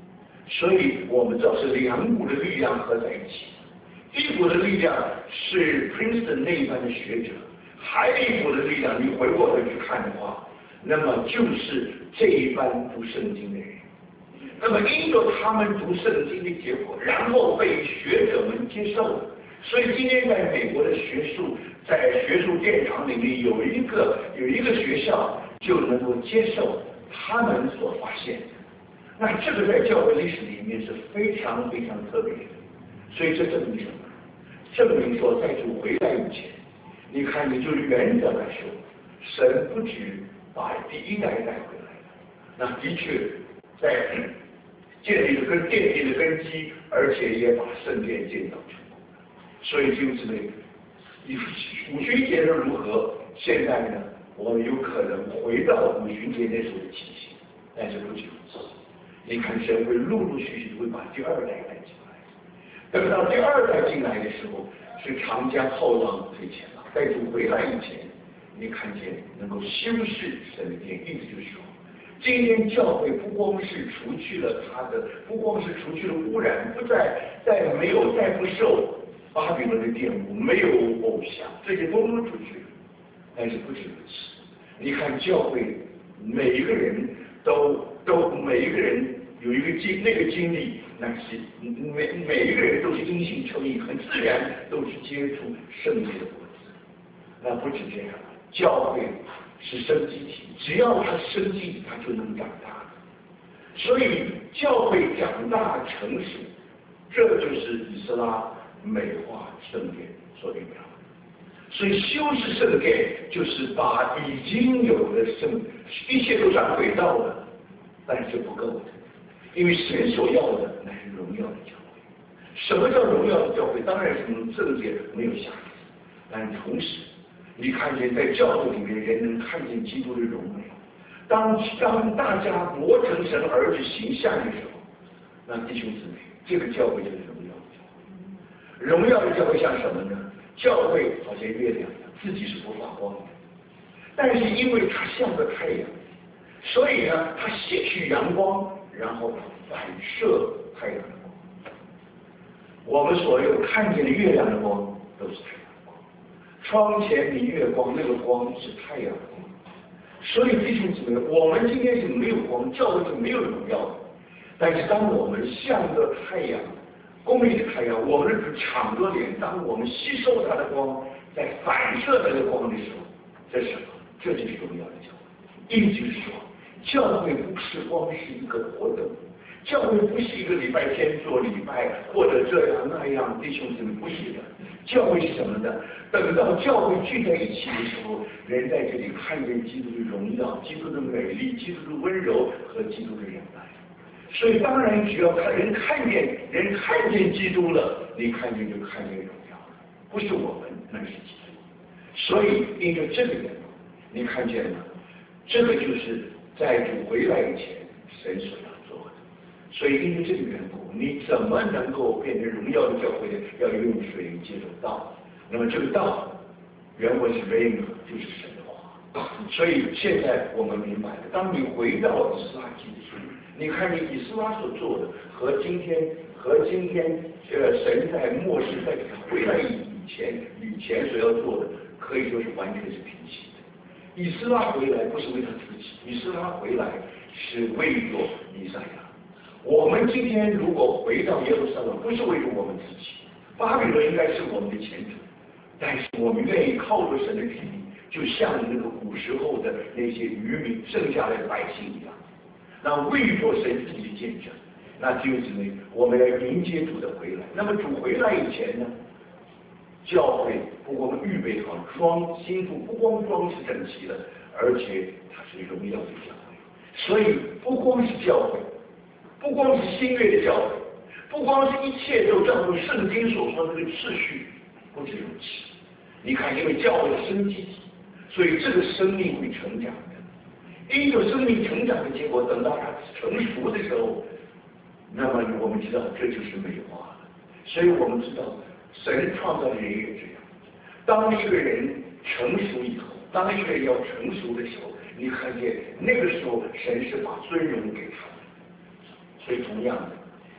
所以我们知道是两股的力量合在一起，一股的力量是 Princeton 那一班的学者，还有一股的力量，你回过头去看的话，那么就是这一班读圣经的人。那么因着他们读圣经的结果，然后被学者们接受，所以今天在美国的学术，在学术殿堂里面有一个有一个学校就能够接受他们所发现的。那这个在教会历史里面是非常非常特别的，所以这证明什么？证明说在主回来以前，你看你就原则来说，神不止把第一代带回来，那的确在建立了根奠定了根基，而且也把圣殿建造成功。所以就是那个五旬节的如何，现在呢，我们有可能回到五旬节那时候的情形，但是不仅如此。你看神会陆陆续续会把第二代带进来，等到第二代进来的时候，是长江后浪推前浪，在主回来以前，你看见能够修饰神的殿，意思就是说。今天教会不光是除去了它的，不光是除去了污染，不再再没有再不受巴比伦的玷污，没有偶像，这些都出去了。但是不止如此，你看教会每一个人都都每一个人有一个经那个经历，那是每每一个人都是因信称义，很自然都是接触圣洁的果子。那不止这样，教会是生机体，只要它生机，它就能长大。所以教会长大成熟，这就是以斯拉美化圣殿所预表的。所以修饰圣殿，就是把已经有的圣一切都上轨道了，但是不够的，因为神所要的乃是荣耀的教会。什么叫荣耀的教会？当然是圣洁没有瑕疵，但同时。你看见在教会里面，人能看见基督的荣美。当当大家磨成神儿子形象的时候，那弟兄姊妹，这个教会就是荣耀的教会。荣耀的教会像什么呢？教会好像月亮一样，自己是不发光的，但是因为它像个太阳，所以呢，它吸取阳光，然后反射太阳的光。我们所有看见的月亮的光，都是太阳。窗前明月光，那个光是太阳的光。所以弟兄姊妹，我们今天是没有光，教会是没有荣耀的。但是当我们向着太阳，公义的太阳，我们是敞着脸，当我们吸收它的光，在反射那个光的时候，这是什么？这就是荣耀的教会。意思就是说，教会不是光是一个活动，教会不是一个礼拜天做礼拜或者这样那样，弟兄姊妹不是的。教会是什么呢？等到教会聚在一起的时候，人在这里看见基督的荣耀、基督的美丽、基督的温柔和基督的忍耐。所以当然，只要看人看见人看见基督了，你看见就看见荣耀了，不是我们，那是基督。所以因着这个缘故，你看见了，这个就是在主回来以前神所要做的。所以因为这个缘故，你怎么能够变成荣耀的教会呢？要用水接受道。那么这个道原文是 rhema， 就是神的话。所以现在我们明白了，当你回到以斯拉记的时候，你看见以斯拉所做的和今天和今天呃神在末世在回来以前以前所要做的，可以说是完全是平行的。以斯拉回来不是为他自己，以斯拉回来是为着弥赛亚。我们今天如果回到耶路撒冷，不是为着我们自己，巴比伦应该是我们的前途，但是我们愿意靠着神的旨意，就像那个古时候的那些渔民剩下来的百姓一样，那为着神自己的见证，那弟兄姊妹，我们要迎接主的回来。那么主回来以前呢，教会不光预备好装心腹，不光装饰整齐了，而且它是荣耀的教会。所以不光是教会，不光是新约的教会，不光是一切都照着圣经所说的这个次序，不止如此。你看，因为教会是生机体，所以这个生命会成长的。因有生命成长的结果，等到它成熟的时候，那么我们知道这就是美化了。所以我们知道，神创造的人也这样。当一个人成熟以后，当一个人要成熟的时候，你看见那个时候，神是把尊荣给他的。所以同样的，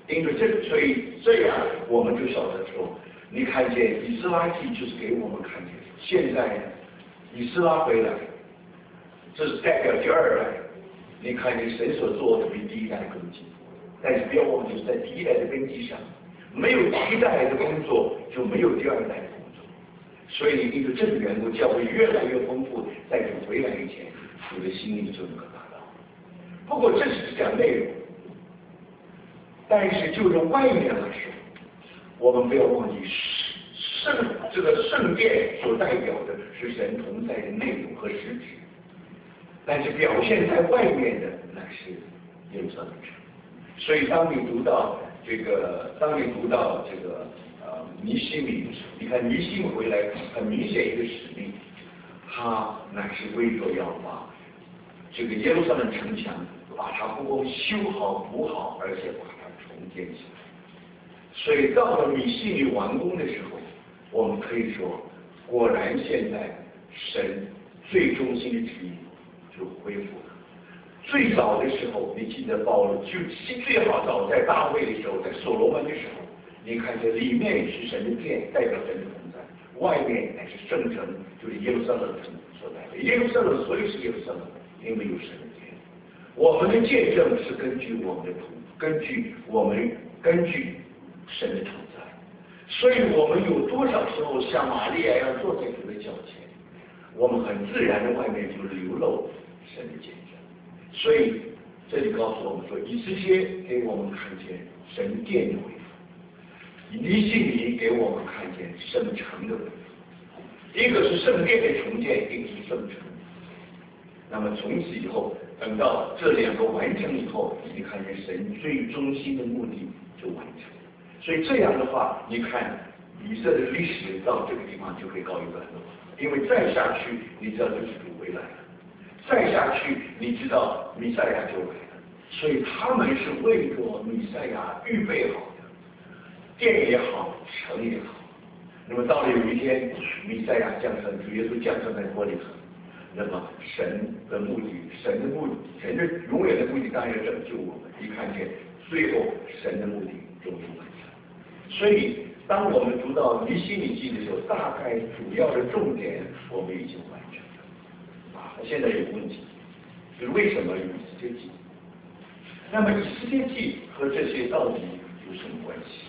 因为这所以这样我们就晓得说，你看见以斯拉记就是给我们看见，现在呢以斯拉回来，这是代表第二代，你看见神所做的比第一代更进步，但是不要忘记在第一代的根基上，没有第一代的工作就没有第二代的工作，所以因为这个缘故，教会越来越丰富，在主回来以前，主的心意就能够达到。不过这是讲内容。但是就着外面来说，我们不要忘记圣这个圣殿所代表的是神同在的内容和实质，但是表现在外面的乃是耶路撒冷城。所以当你读到这个，当你读到这个呃尼希米，你看尼希米回来很明显一个使命，他乃是为着要把这个耶路撒冷城墙，把它不光修好补好，而且把重建起来，所以到了米西里完工的时候，我们可以说，果然现在神最中心的旨意就恢复了。最早的时候，你记得保罗就最好早在大卫的时候，在所罗门的时候，你看这里面是神的殿，代表神的同在；外面乃是圣城，就是耶路撒冷城所代表。耶路撒冷所以是耶路撒冷，因为有神的殿。我们的见证是根据我们的同。根据我们根据神的同在，所以我们有多少时候像玛利亚要坐在主的脚前，我们很自然的外面就流露神的见证。所以这里告诉我们说，以斯帖给我们看见神殿的恢复，尼希米给我们看见圣城的恢复，一个是圣殿的重建，一个是圣城。那么从此以后，等到这两个完成以后，你看见神最中心的目的就完成了。所以这样的话，你看以色列的历史到这个地方就可以告一段落。因为再下去，你知道就是主回来了；再下去，你知道弥赛亚就来了。所以他们是为着弥赛亚预备好的，殿也好，城也好。那么到了有一天，弥赛亚降生，主耶稣降生在伯利恒。那么神的目的，神的目的，神的永远的目的当然要拯救我们。一看见最后神的目的终于完成。所以当我们读到尼希米记的时候，大概主要的重点我们已经完成了。啊，现在有个问题，就是为什么有以斯帖记？那么以斯帖记和这些到底有什么关系？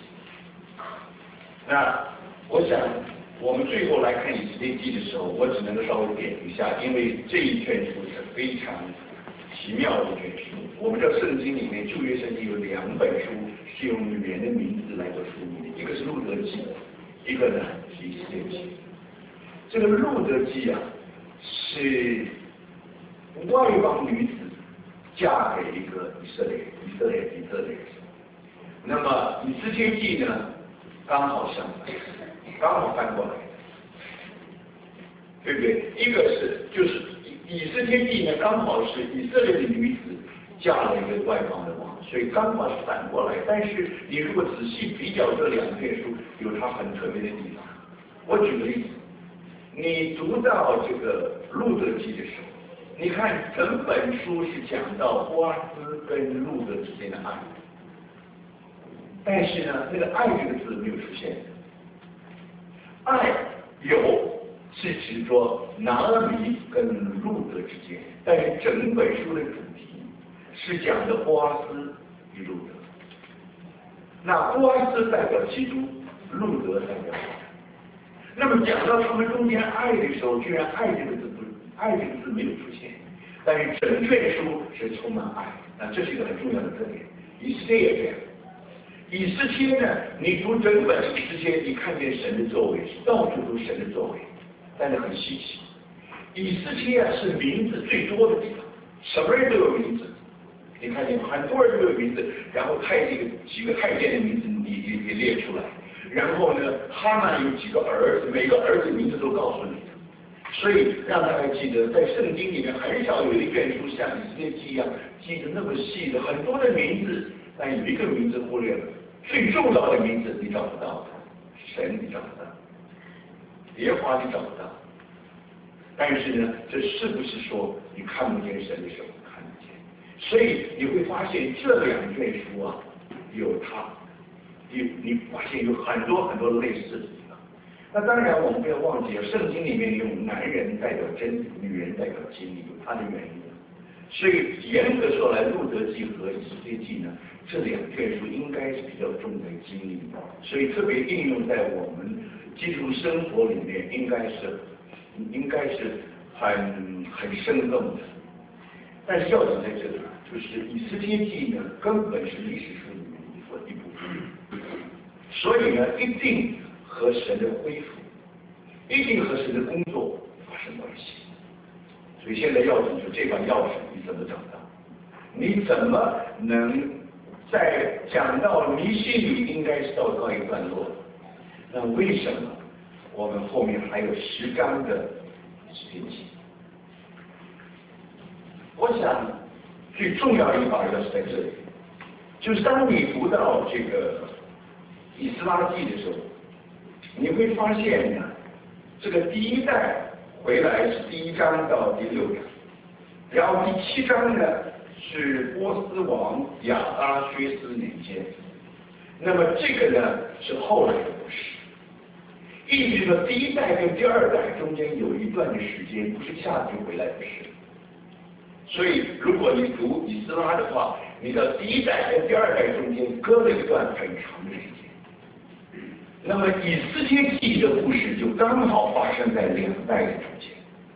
那我想。我们最后来看以斯帖记的时候，我只能够稍微点一下，因为这一卷书是非常奇妙的一卷书。我们知道圣经里面旧约圣经有两本书是用女人的名字来做书名的，一个是路德记，一个呢是以斯帖记。这个路德记啊，是外邦女子嫁给一个以色列以色列以色列人。那么以斯帖记呢，刚好相反。刚好翻过来，对不对？一个是就是以以斯帖记呢，刚好是以色列的女子嫁了一个外邦的王，所以刚好是反过来。但是你如果仔细比较这两卷书，有它很特别的地方。我举个例子，你读到这个路德记的时候，你看整本书是讲到波阿斯跟路德之间的爱，但是呢，那个爱这个字没有出现。爱有是指着拿俄米跟路德之间，但是整本书的主题是讲的波阿斯与路德。那波阿斯代表基督，路德代表爱。那么讲到他们中间爱的时候，居然爱这个字不，爱这个字没有出现，但是整卷书是充满爱，那这是一个很重要的特点。以斯帖也这样。以斯帖呢，你读整本以斯帖，你看见神的作为，到处都是神的作为，但是很稀奇。以斯帖啊，是名字最多的地方，什么人都有名字。你看见很多人都有名字，然后太监几个太监的名字你也也列出来，然后呢，哈曼有几个儿子，每个儿子名字都告诉你。所以让大家记得，在圣经里面很少有一卷书像以斯帖记一样记得那么细的，很多的名字，但有一个名字忽略了。最重要的名字你找不到，神你找不到，耶和华你找不到。但是呢，这是不是说你看不见神的时候看不见？所以你会发现这两卷书啊， 有他，有你发现有很多很多类似的地方。那当然，我们不要忘记了，圣经里面用男人代表真理，女人代表经历，有它的原因的。所以严格说来，《路德记》和《以斯帖记》呢，这两卷书应该是比较重在经历的，所以特别应用在我们基督生活里面，应该是应该是很很生动的。但是要紧在这里，就是《以斯帖记》呢，根本是历史书里面的一部分，所以呢，一定和神的恢复，一定和神的工作发生关系。所以现在要紧就是这把钥匙你怎么找到？你怎么能在讲到你心里应该是到告一段落？那为什么我们后面还有十章的时间记？我想最重要的一把钥匙在这里，就是当你读到这个以斯拉记的时候，你会发现呢，这个第一代回来是第一章到第六章，然后第七章呢是波斯王亚达薛斯年间，那么这个呢是后来的故事。意思说第一代跟第二代中间有一段的时间不是一下子就回来的事。所以如果你读以斯拉的话，你的第一代跟第二代中间隔了一段很长的时间。那么以斯帖记的故事就刚好发生在两代的中间。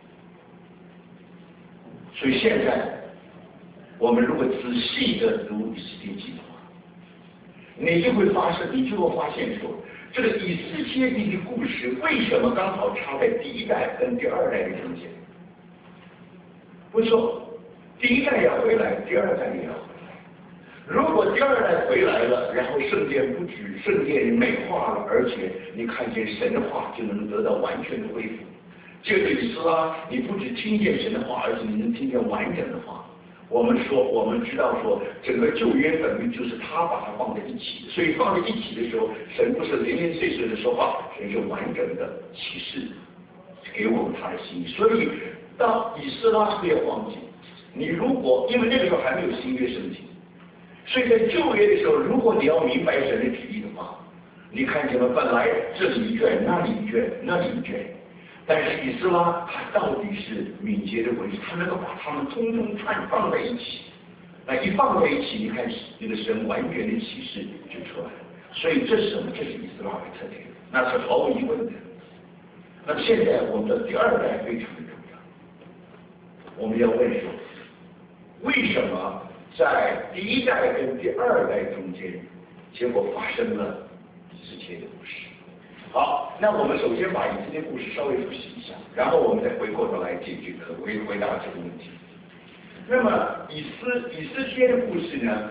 所以现在我们如果仔细的读以斯帖记的话，你就会发现，你就会发现说，这个以斯帖记的故事为什么刚好插在第一代跟第二代的中间？不是说第一代要回来，第二代也要回来。如果第二代回来了，然后圣殿不止圣殿美化了，而且你看见神的话就能得到完全的恢复。这个以斯拉，你不只听见神的话，而且你能听见完整的话。我们说，我们知道说，整个旧约等于就是他把它放在一起，所以放在一起的时候，神不是零零碎碎的说话，神是完整的启示给我们他的心意。所以到以斯拉不要忘记，你如果因为那个时候还没有新约圣经，所以在旧约的时候，如果你要明白神的旨意的话，你看见了本来这里一卷，那里一卷，那里一卷。但是以斯拉他到底是敏捷的文士，他能够把他们通通串放在一起，那一放在一起，你看这个神完全的启示就出来了。所以这是什么？这是以斯拉的特点，那是毫无疑问的。那么现在我们的第二代非常的重要，我们要问说，为什么在第一代跟第二代中间，结果发生了以斯帖的故事？好，那我们首先把以斯帖故事稍微复习一下，然后我们再回过头来解决回回答这个问题。那么以斯以斯帖的故事呢，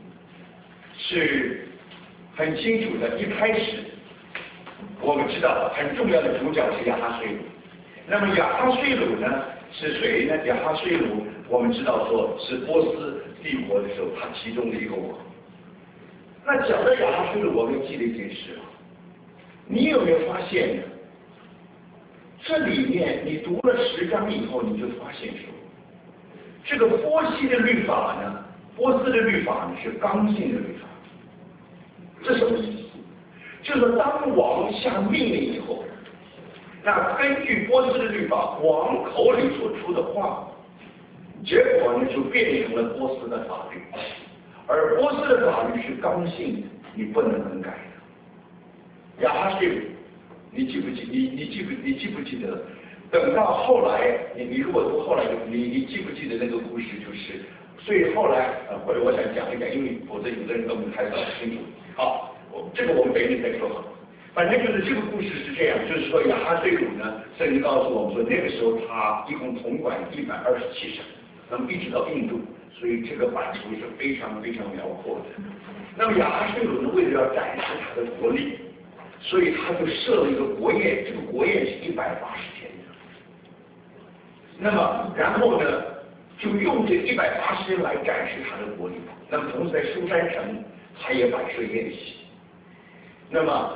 是很清楚的。一开始我们知道很重要的主角是亚哈水鲁。那么亚哈水鲁呢是谁呢？亚哈水鲁我们知道说是波斯帝国的时候他其中的一个王。那讲到亚哈水鲁，我们记得一件事啊。你有没有发现呢？这里面你读了十章以后，你就发现说，这个波西的律法呢，波斯的律法呢是刚性的律法。这什么意思？就是当王下命令以后，那根据波斯的律法，王口里所出的话，结果呢就变成了波斯的法律，而波斯的法律是刚性的，你不能更改的。亚哈水鲁，你记不记？你你记不你记不记得？等到后来，你你如果读后来，你你记不记得那个故事？就是，所以后来呃，或者我想讲一讲，因为否则有的人根本还搞不清楚。好，我这个我们等一再说好。反正就是这个故事是这样，就是说亚哈水鲁呢，圣经告诉我们说，那个时候他一共统管一百二十七省，那么一直到印度，所以这个版图是非常非常辽阔的。那么亚哈水鲁呢，为了要展示他的国力。所以他就设了一个国宴，这个国宴是一百八十天的。那么，然后呢，就用这一百八十天来展示他的国力。那么，同时在书山城，他也摆设宴席。那么，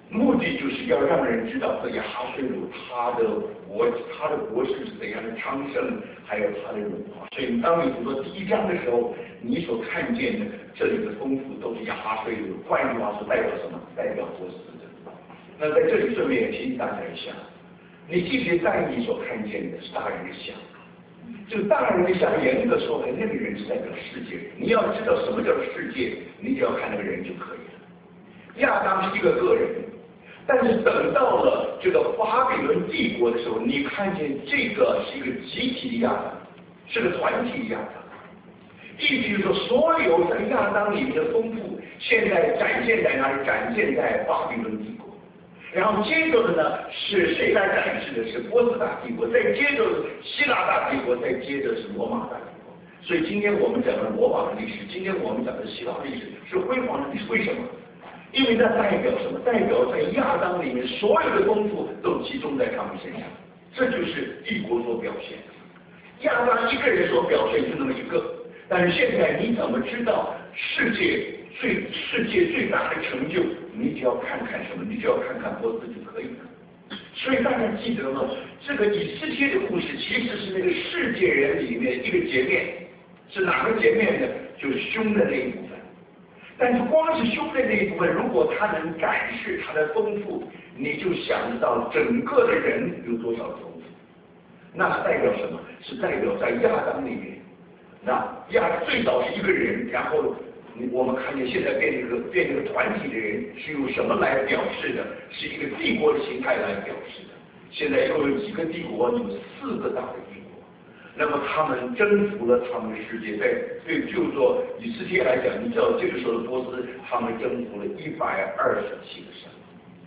目的就是要让人知道这亚哈水鲁他的国他的国势是怎样的昌盛，还有他的荣华。所以当你读到第一章的时候，你所看见的这里的丰富都是亚哈水鲁，换句话是代表什么？代表波斯的。那在这里顺便也提醒大家一下，你记不记得你所看见的是大人的像？这个大人的像严格说来，那个人是代表世界。你要知道什么叫世界，你只要看那个人就可以了。亚当是一个个人。但是等到了这个巴比伦帝国的时候，你看见这个是一个集体的亚当，是个团体的亚当。意思就是说，所有在亚当里面的丰富，现在展现在哪里？展现在巴比伦帝国。然后接着的呢，是谁来展示的？是波斯大帝国，再接着希腊大帝国，再接着是罗马大帝国。所以今天我们讲的罗马的历史，今天我们讲的希腊历史是辉煌的历史，为什么？因为那代表什么？代表在亚当里面所有的丰富都集中在他们身上，这就是帝国所表现。亚当一个人所表现就那么一个，但是现在你怎么知道世界最世界最大的成就？你只要看看什么？你只要看看波斯就可以了。所以大家记得吗？这个以斯帖的故事其实是那个世界人里面一个截面，是哪个截面呢？就是凶的那一部分。但是光是凶的那一部分，如果它能展示它的丰富，你就想得到整个的人有多少丰富。那是代表什么？是代表在亚当里面，那亚最早是一个人，然后我们看见现在变成一个变成一个团体的人，是用什么来表示的？是一个帝国的形态来表示的。现在一共有几个帝国？有四个大的帝国。那么他们征服了他们的世界，在对就做以斯帖来讲，你知道这个时候的波斯，他们征服了一百二十七个省。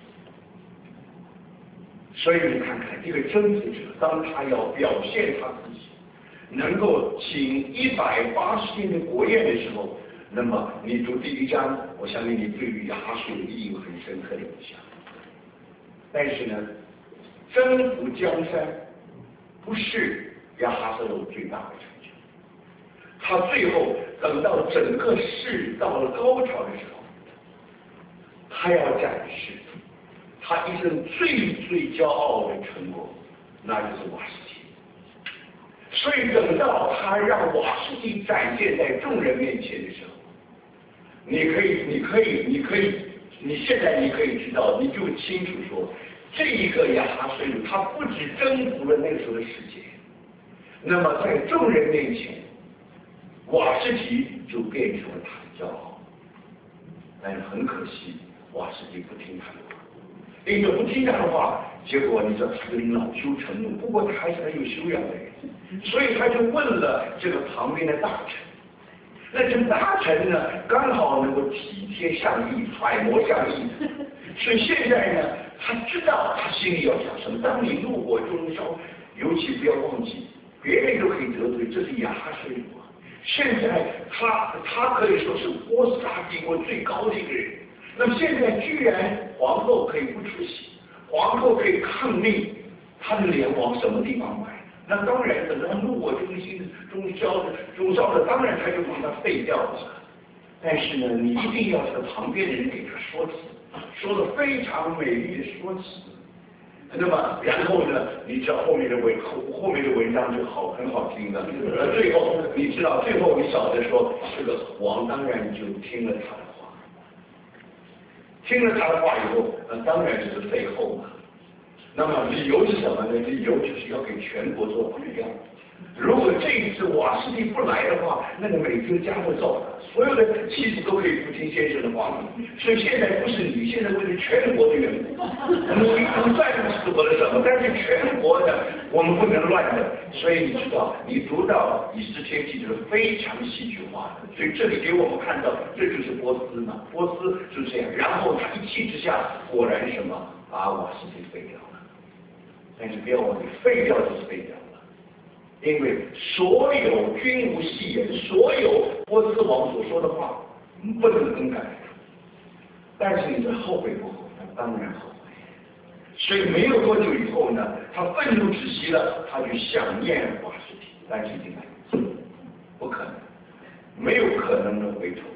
所以你看看这个征服者，当他要表现他自己，能够请一百八十天的国宴的时候，那么你读第一章，我相信你对于亚哈水一定有很深刻的印象。但是呢，征服江山不是亚哈水鲁最大的成就，他最后等到整个事到了高潮的时候，他要展示他一生最最骄傲的成果，那就是瓦斯提。所以等到他让瓦斯提展现在众人面前的时候，你可以，你可以，你可以，你现在你可以知道，你就清楚说，这一个亚哈水鲁，他不止征服了那个时候的世界。那么在众人面前，瓦斯提就变成了他的骄傲。但是很可惜，瓦斯提不听他的话，因为不听他的话，结果你知道他就恼羞成怒。不过他还是很有修养的人，所以他就问了这个旁边的大臣。那这大臣呢，刚好能够体贴上意，揣摩上意。所以现在呢，他知道他心里要想什么。当你怒火中烧，尤其不要忘记。别人都可以得罪，这是亚哈水鲁。现在他他可以说是波斯大帝国最高的一个人。那么现在居然皇后可以不出席，皇后可以抗命，他的脸往什么地方摆？那当然，等到怒火中心中烧的中烧的，当然他就把它废掉了。但是呢，你一定要这个旁边的人给他说辞，说的非常美丽的说辞。那么，然后呢？你知道后面的文后后面的文章就好很好听的。呃，最后你知道，最后你晓得说，这个王当然就听了他的话，听了他的话以后，那当然就是废后嘛。那么理由是什么呢？理由就是要给全国做榜样。如果这一次瓦斯蒂不来的话，那个每个家都走了，所有的妻子都可以不听先生的话。所以现在不是你，现在为了全国的缘故，我们不在乎是我的什么，但是全国的我们不能乱的。所以你知道，你读到以斯帖记是非常戏剧化的。所以这里给我们看到，这就是波斯嘛，波斯就这样。然后他一气之下，果然什么把瓦斯蒂废掉了。但是不要忘记，废掉就是废掉了。因为所有君无戏言，所有波斯王所说的话不能更改。但是你这后悔不后悔？当然后悔。所以没有多久以后呢，他愤怒止息了，他就想念瓦斯提，但是已经来不及，不可能，没有可能的回头。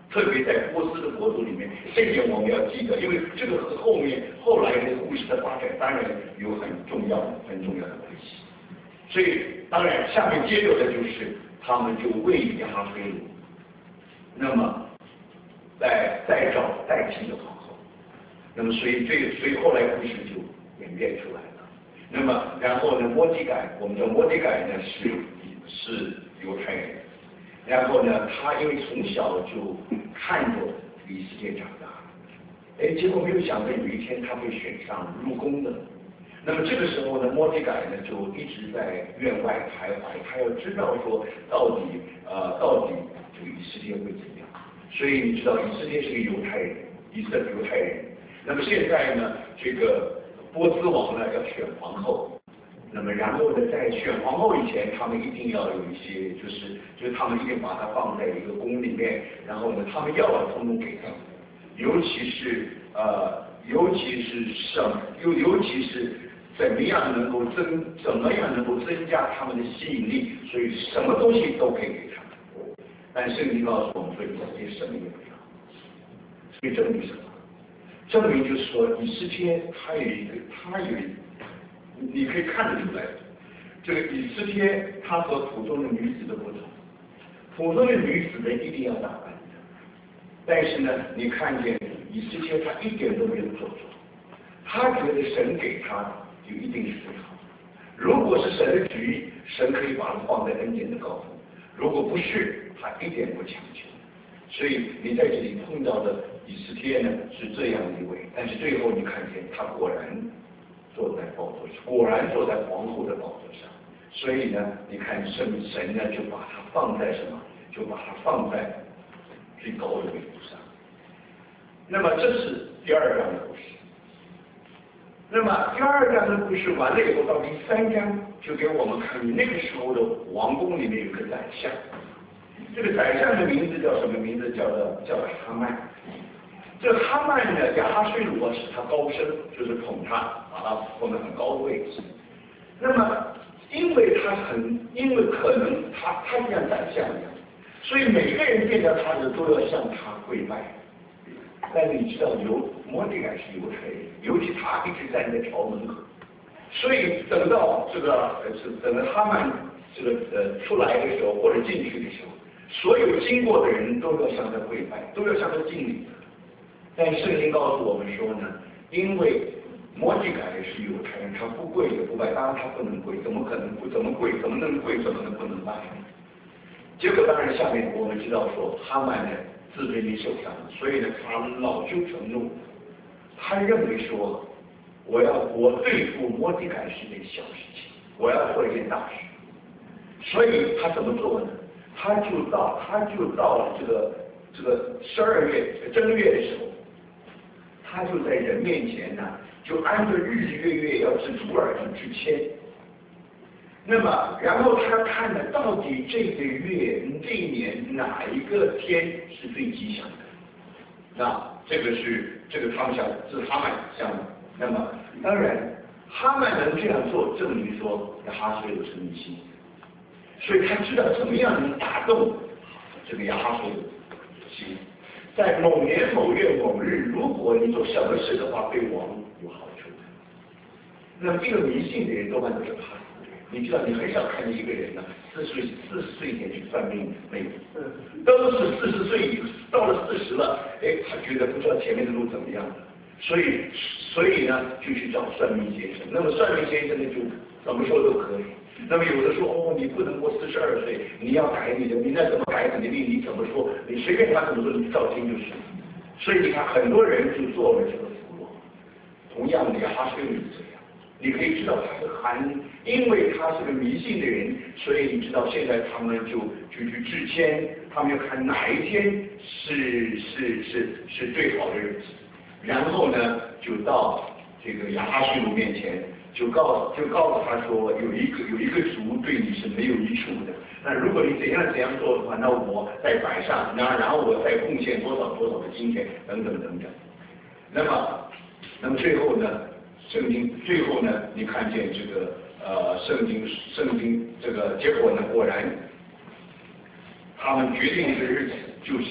特别在波斯的国度里面，这点我们要记得，因为这个和后面后来的故事的发展当然有很重要的、很重要的关系。所以，当然下面接着的就是他们就为亚哈菲鲁，那么再再找代替的皇后。那么，所以这所以后来故事就演变出来了。那么，然后呢，摩底改，我们叫摩底改呢是是犹太人。然后呢，他因为从小就看着以色列长大，哎，结果没有想到有一天他被选上入宫的。那么这个时候呢，摩底改呢就一直在院外徘徊，他要知道说到底呃到底这个以色列会怎样。所以你知道以色列是个犹太人，以色列犹太人。那么现在呢，这个波斯王呢要选皇后。那么，然后呢，在选皇后以前，他们一定要有一些，就是就是他们一定把它放在一个宫里面，然后呢，他们要的统统给他们，尤其是呃，尤其是什，尤尤其是怎么样能够增，怎么样能够增加他们的吸引力，所以什么东西都可以给他们。但圣经告诉我们说，以色列什么也不要。所以证明什么？证明就是说，以色列他有一个，他有一个。你可以看得出来，这个以斯帖她和普通的女子的不同。普通的女子呢一定要打扮的，但是呢，你看见以斯帖她一点都没有做作，她觉得神给她的就一定是最好的。如果是神的旨意，神可以把它放在恩典的高峰；如果不是，他一点不强求。所以你在这里碰到的以斯帖呢是这样一位，但是最后你看见他果然。坐在宝座上，果然坐在皇后的宝座上。所以呢，你看圣神呢，就把它放在什么？就把它放在最高的位置上。那么这是第二章的故事。那么第二章的故事完了以后，到第三章就给我们看那个时候的王宫里面有个宰相。这个宰相的名字叫什么名字？叫做叫哈曼。这哈曼呢，亚哈水鲁使他高升，就是捧他，把他放在很高的位置。那么，因为他很，因为可能他他像宰相一样，所以每个人见到他的都要向他跪拜。但是你知道，犹摩底改是犹太人，尤其他一直站在朝门口，所以等到这个是等到哈曼这个呃出来的时候，或者进去的时候，所有经过的人都要向他跪拜，都要向他敬礼。但圣经告诉我们说呢，因为摩底改是犹太人，他不跪也不拜，当然他不能跪，怎么可能不怎么跪？怎么能跪？怎么能不能拜？结果当然下面我们知道说，哈曼呢自尊心受伤了，所以呢他恼羞成怒，他认为说，我要我对付摩底改是件小事情，我要做一件大事，所以他怎么做呢？他就到他就到了这个这个十二月正月的时候。他就在人面前呢，就按照日日月月要治土耳其之签。那么，然后他看了到底这个月、这一年哪一个天是最吉祥的？那这个是这个他们想是哈曼想的。那么，当然哈曼能这样做，证明说亚哈水鲁是迷信，所以他知道怎么样能打动这个亚哈水鲁心。在某年某月某日，如果你做什么事的话，对王有好处的。那么，这个迷信的人多半都是怕死的人。你知道，你很少看见一个人呢，四十岁四十岁前去算命，没有，都是四十岁到了四十了，哎，他觉得不知道前面的路怎么样了，所以所以呢，就去找算命先生。那么算命先生呢，就怎么说都可以。那么有的说哦，你不能过四十二岁，你要改你的命，那怎么改你的命？你怎么说？你随便他怎么说，你照听就是。所以你看，很多人就做了这个俘虏。同样的，亚哈水鲁是这样，你可以知道他是含，因为他是个迷信的人，所以你知道现在他们就就去制签，他们要看哪一天是是是是最好的日子，然后呢就到这个亚哈水鲁面前。就告诉就告诉他说，有一个有一个族对你是没有益处的。那如果你怎样怎样做的话，那我再摆上，那然后我再贡献多少多少的金钱等等等等。那么，那么最后呢，圣经最后呢，你看见这个呃圣经圣经这个结果呢，果然他们决定这个日子就是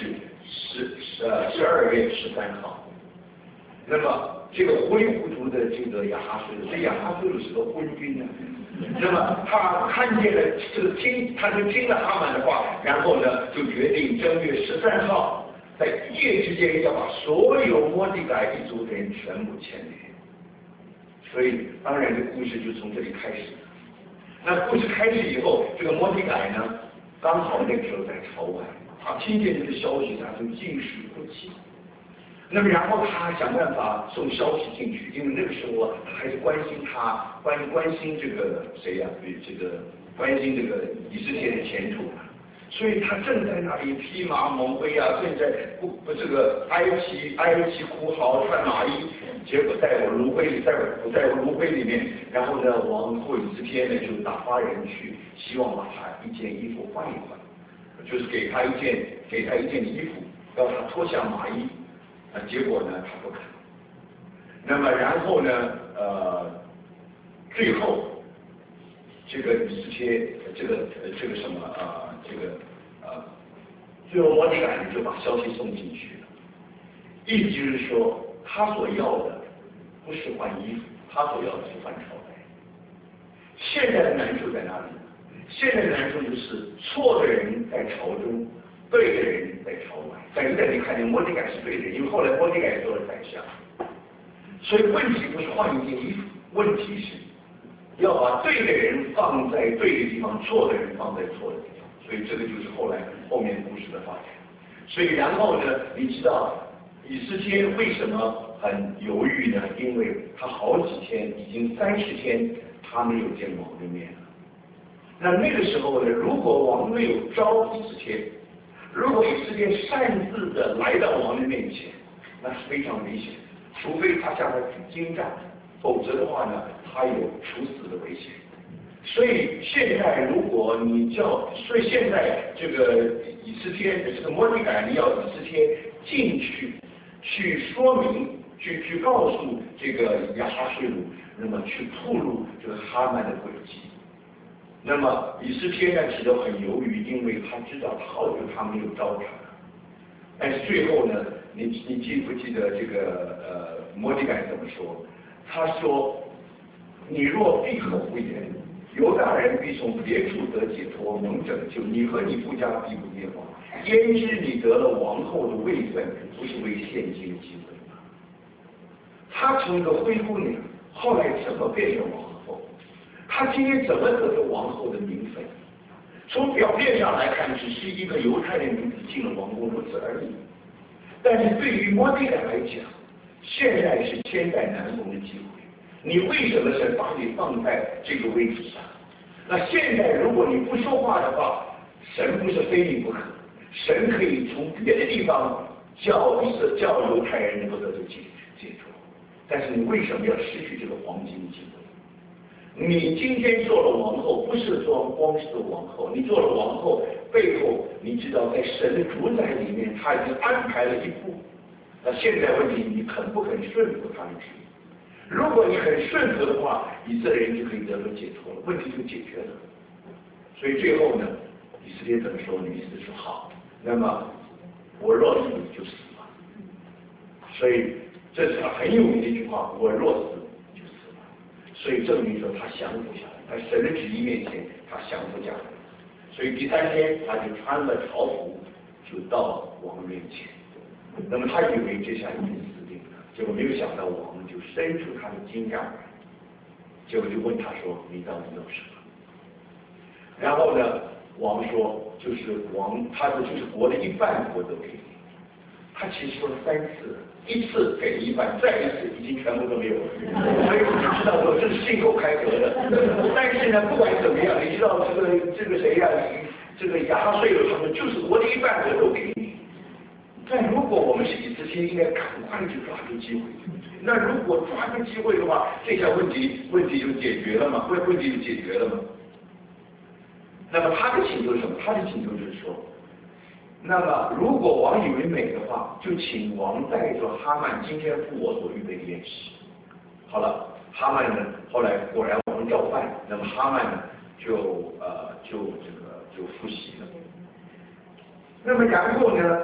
十呃十二月十三号。那么这个糊里糊涂的这个亚哈水鲁，这亚哈水鲁是个昏君呢。那么他看见了这个听，他就听了哈曼的话，然后呢就决定正月十三号在一夜之间要把所有摩底改一族的人全部牵连。所以当然这故事就从这里开始。那故事开始以后，这个摩底改呢，刚好那个时候在朝外，他听见这个消息，他就进食不进。那么然后他想办法送消息进去，因为那个时候他还是关心他关关心这个谁呀、啊？这个关心这个以色列的前途嘛。所以他正在那里披麻蒙灰啊，正在不不这个哀其哀其哭嚎，穿麻衣，结果在我炉灰里，在我在我炉灰里面，然后呢，王后以斯帖呢就打发人去，希望把他一件衣服换一换，就是给他一件给他一件衣服，要他脱下麻衣。啊，结果呢，他不肯。那么然后呢，呃，最后这个以斯帖，这个这个什么啊、呃，这个呃，最后摩底改就把消息送进去了。意思就是说，他所要的不是换衣服，他所要的是换朝代。现在的难处在哪里呢？现在的难处就是错的人在朝中。对的人在朝外，在这里看见摩底改是对的，因为后来摩底改做了宰相，所以问题不是换一件衣服，问题是要把对的人放在对的地方，错的人放在错的地方，所以这个就是后来后面故事的发展。所以然后呢，你知道以斯帖为什么很犹豫呢？因为他好几天，已经三十天，他没有见王的面了。那那个时候呢，如果王没有招以斯帖，如果以色列擅自的来到王的面前，那是非常危险，除非他向他举金杖，否则的话呢，他有处死的危险。所以现在如果你叫，所以现在这个以斯帖这个摩底改，你要以斯帖进去去说明，去去告诉这个亚哈水鲁，那么去铺路这个哈曼的诡计。那么以斯帖呢，其实很犹豫，因为他知道好久他没有招他，但是最后呢，你你记不记得这个呃摩底改怎么说？他说：“你若闭口不言，犹大人必从别处得解脱，蒙拯救，你和你父家必不灭亡。焉知你得了王后的位分，不是为现今机会吗？”他从一个灰姑娘，后来怎么变成王后？他今天怎么得到王后的名分？从表面上来看，只是一个犹太的女子进了王宫，如此而已。但是对于摩底改来讲，现在是千载难逢的机会。你为什么神把你放在这个位置上？那现在如果你不说话的话，神不是非你不可，神可以从别的地方叫一个叫犹太人能够得到解解脱。但是你为什么要失去这个黄金机会？你今天做了王后，不是做光是做王后，你做了王后背后，你知道在神的主宰里面，他已经安排了一步。那现在问题，你肯不肯顺服他的旨意？如果你很顺服的话，以色列人就可以得到解脱了，问题就解决了。所以最后呢，以色列怎么说呢？意思说好，那么我若死就死了。所以这是他很有名的一句话：我若死。所以证明说他降服下来，在神的旨意面前，他降服下来。所以第三天，他就穿了朝服，就到王面前。那么他以为这下已经死定了，结果没有想到王就伸出他的金杖来，结果就问他说：“你到底要什么？”然后呢，王说：“就是王，他说就是国的一半我都给你。”他其实说了三次。一次给一半，再一次已经全部都没有了，所以你知道说这是信口开河的。但是呢，不管怎么样，你知道这个这个谁呀、啊，这个亚哈水鲁他们就是国的一半我都给你。但如果我们是以色列，应该赶快就抓住机会。那如果抓住机会的话，这下问题问题就解决了嘛？问问题就解决了嘛？那么他的请求是什么？他的请求就是说。那么，如果王以为美的话，就请王带着哈曼今天赴我所预备的宴席。好了，哈曼呢，后来果然王照办，那么哈曼呢，就呃就这个就复习了。那么然后呢，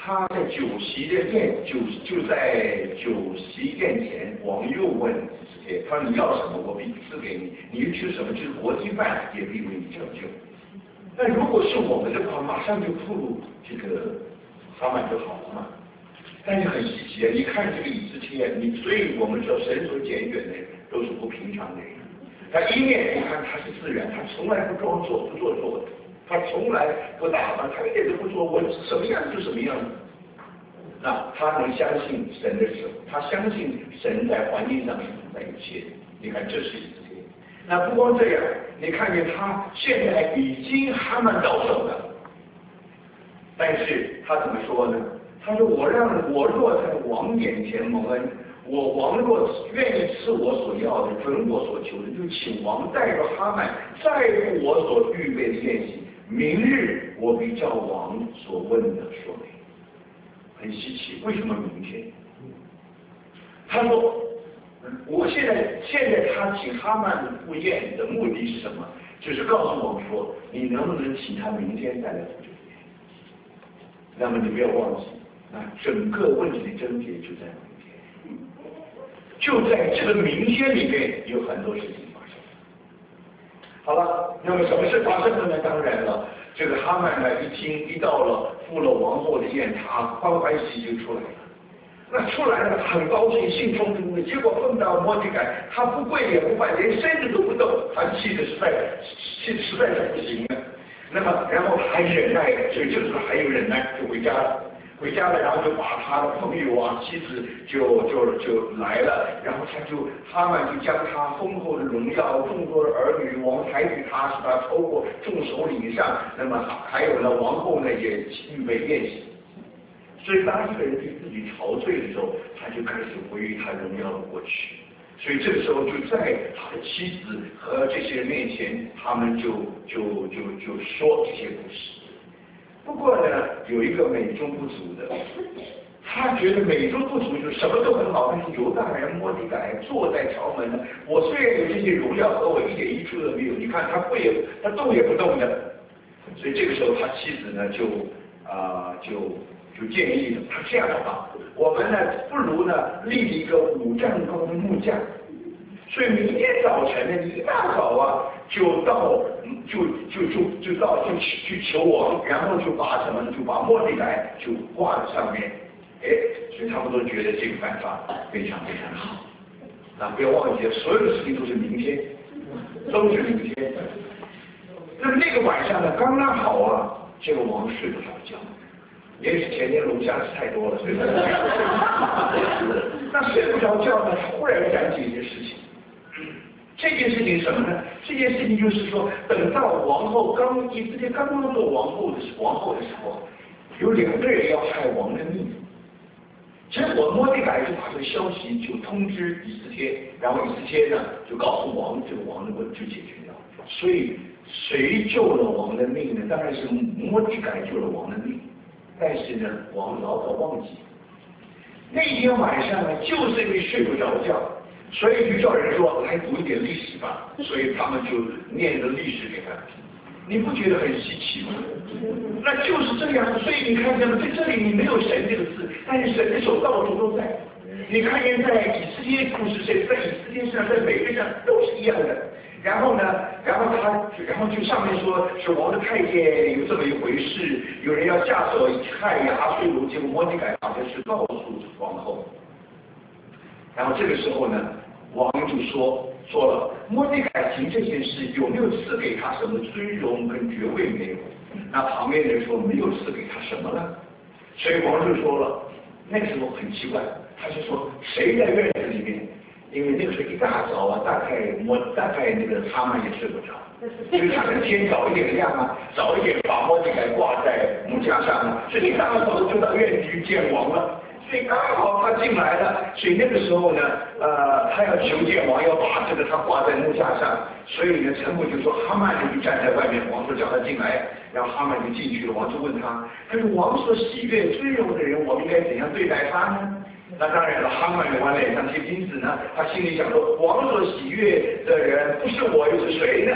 他在酒席的宴酒就在酒席宴前，王又问以斯帖，他说你要什么，我必赐给你；你吃什么，就是国际饭，也必为你成就。那如果是我们的话，马上就步入这个哈曼就好了嘛。但是很稀奇啊，一看这个以斯帖，你所以我们说神所拣选的人都是不平常的人。他一面你看他是自然，他从来不装作不做作的。他从来不打扮，他一点都不说，我什么样就什么样。那他能相信神的时候，他相信神在环境上在一切。你看，这是一切。那不光这样，你看见他现在已经哈曼到手了，但是他怎么说呢？他说：“我让我若在王眼前蒙恩，我王若愿意赐我所要的，准我所求的，就请王带着哈曼，在乎我所预备的宴席。明日我必照王所问的说明。”很稀奇，为什么明天？他说：“我现在现在他请哈曼赴宴的目的是什么？就是告诉王说，你能不能请他明天再来赴这个宴？那么你不要忘记，那整个问题的症结就在明天，就在这个明天里面有很多事情发生。好了，那么什么事发生了呢？当然了。”这个哈曼呢，一听一到了赴了王后的宴，他欢欢喜喜就出来了。那出来了，很高兴，兴冲冲的。结果碰到摩底改，他不跪也不拜，连身子都不动，他气的实在，气实在是不行了。那么，然后还忍耐，所以这个时候还有忍耐，就回家了。回家了，然后就把他的朋友啊、妻子就就就来了，然后他就哈曼就将他丰厚的荣耀、众多的儿女王抬举他，使他超过众首领以上。那么还有呢，王后呢也预备宴席。所以当一个人对自己陶醉的时候，他就开始回忆他荣耀的过去。所以这个时候就在他的妻子和这些人面前，他们就就就就说这些故事。不过呢，有一个美中不足的，他觉得美中不足就什么都很好，但是犹大人摩底改坐在朝门呢，我虽然有这些荣耀，和我一点益处都没有。你看他不也，他动也不动的。所以这个时候他妻子呢就啊、呃、就就建议了，他这样的话，我们呢不如呢立一个五丈高的木架。所以明天早晨呢，你一大早啊，就到就就就就到就去求王，然后就把什么呢？就把莫迪改就挂在上面。哎，所以他们都觉得这个办法非常非常好。那不要忘记，所有的事情都是明天，都是明天。那么那个晚上呢，刚刚好啊，这个王睡不着觉。也许前天龙虾吃太多了，睡不着觉。那睡不着觉呢，忽然想起一件事情。这件事情什么呢？这件事情就是说，等到王后刚以色列刚刚做王后的时王后的时候，有两个人要害王的命。结果摩底改就把这个消息就通知以斯帖，然后以斯帖呢就告诉王，这个王的问题就解决了。所以谁救了王的命呢？当然是摩底改救了王的命。但是呢，王老早忘记那天晚上呢，就是因为睡不着觉。所以就叫人说来读一点历史吧，所以他们就念着历史给他听。你不觉得很稀奇吗？那就是这样。所以你看见了，在这里你没有神这个字，但是神的手到处都在。你看见在以色列故事上，在以色列上，在每个上都是一样的。然后呢，然后他，然后就上面说是王的太监有这么一回事，有人要下手害亚述鲁，结果摩底改把这事告诉皇后。然后这个时候呢，王就说说了，摩底改行这件事有没有赐给他什么尊荣跟爵位没有？那旁边人说没有赐给他什么呢？所以王就说了，那个时候很奇怪，他就说谁在院子里面？因为那个时候一大早啊，大概我大概那个他们也睡不着，所以他们天早一点亮啊，早一点把摩底改挂在木架上啊，所以一大早就到院子去见王了。所以刚好他进来了，所以那个时候呢，呃，他要求见王，要把这个他挂在木架上，所以呢，臣仆就说哈曼就站在外面，王说叫他进来，然后哈曼就进去了，王就问他，他说王所喜悦尊荣的人，我们应该怎样对待他呢？那当然了，哈曼往脸上贴金子呢，他心里想说，王所喜悦的人不是我又是谁呢？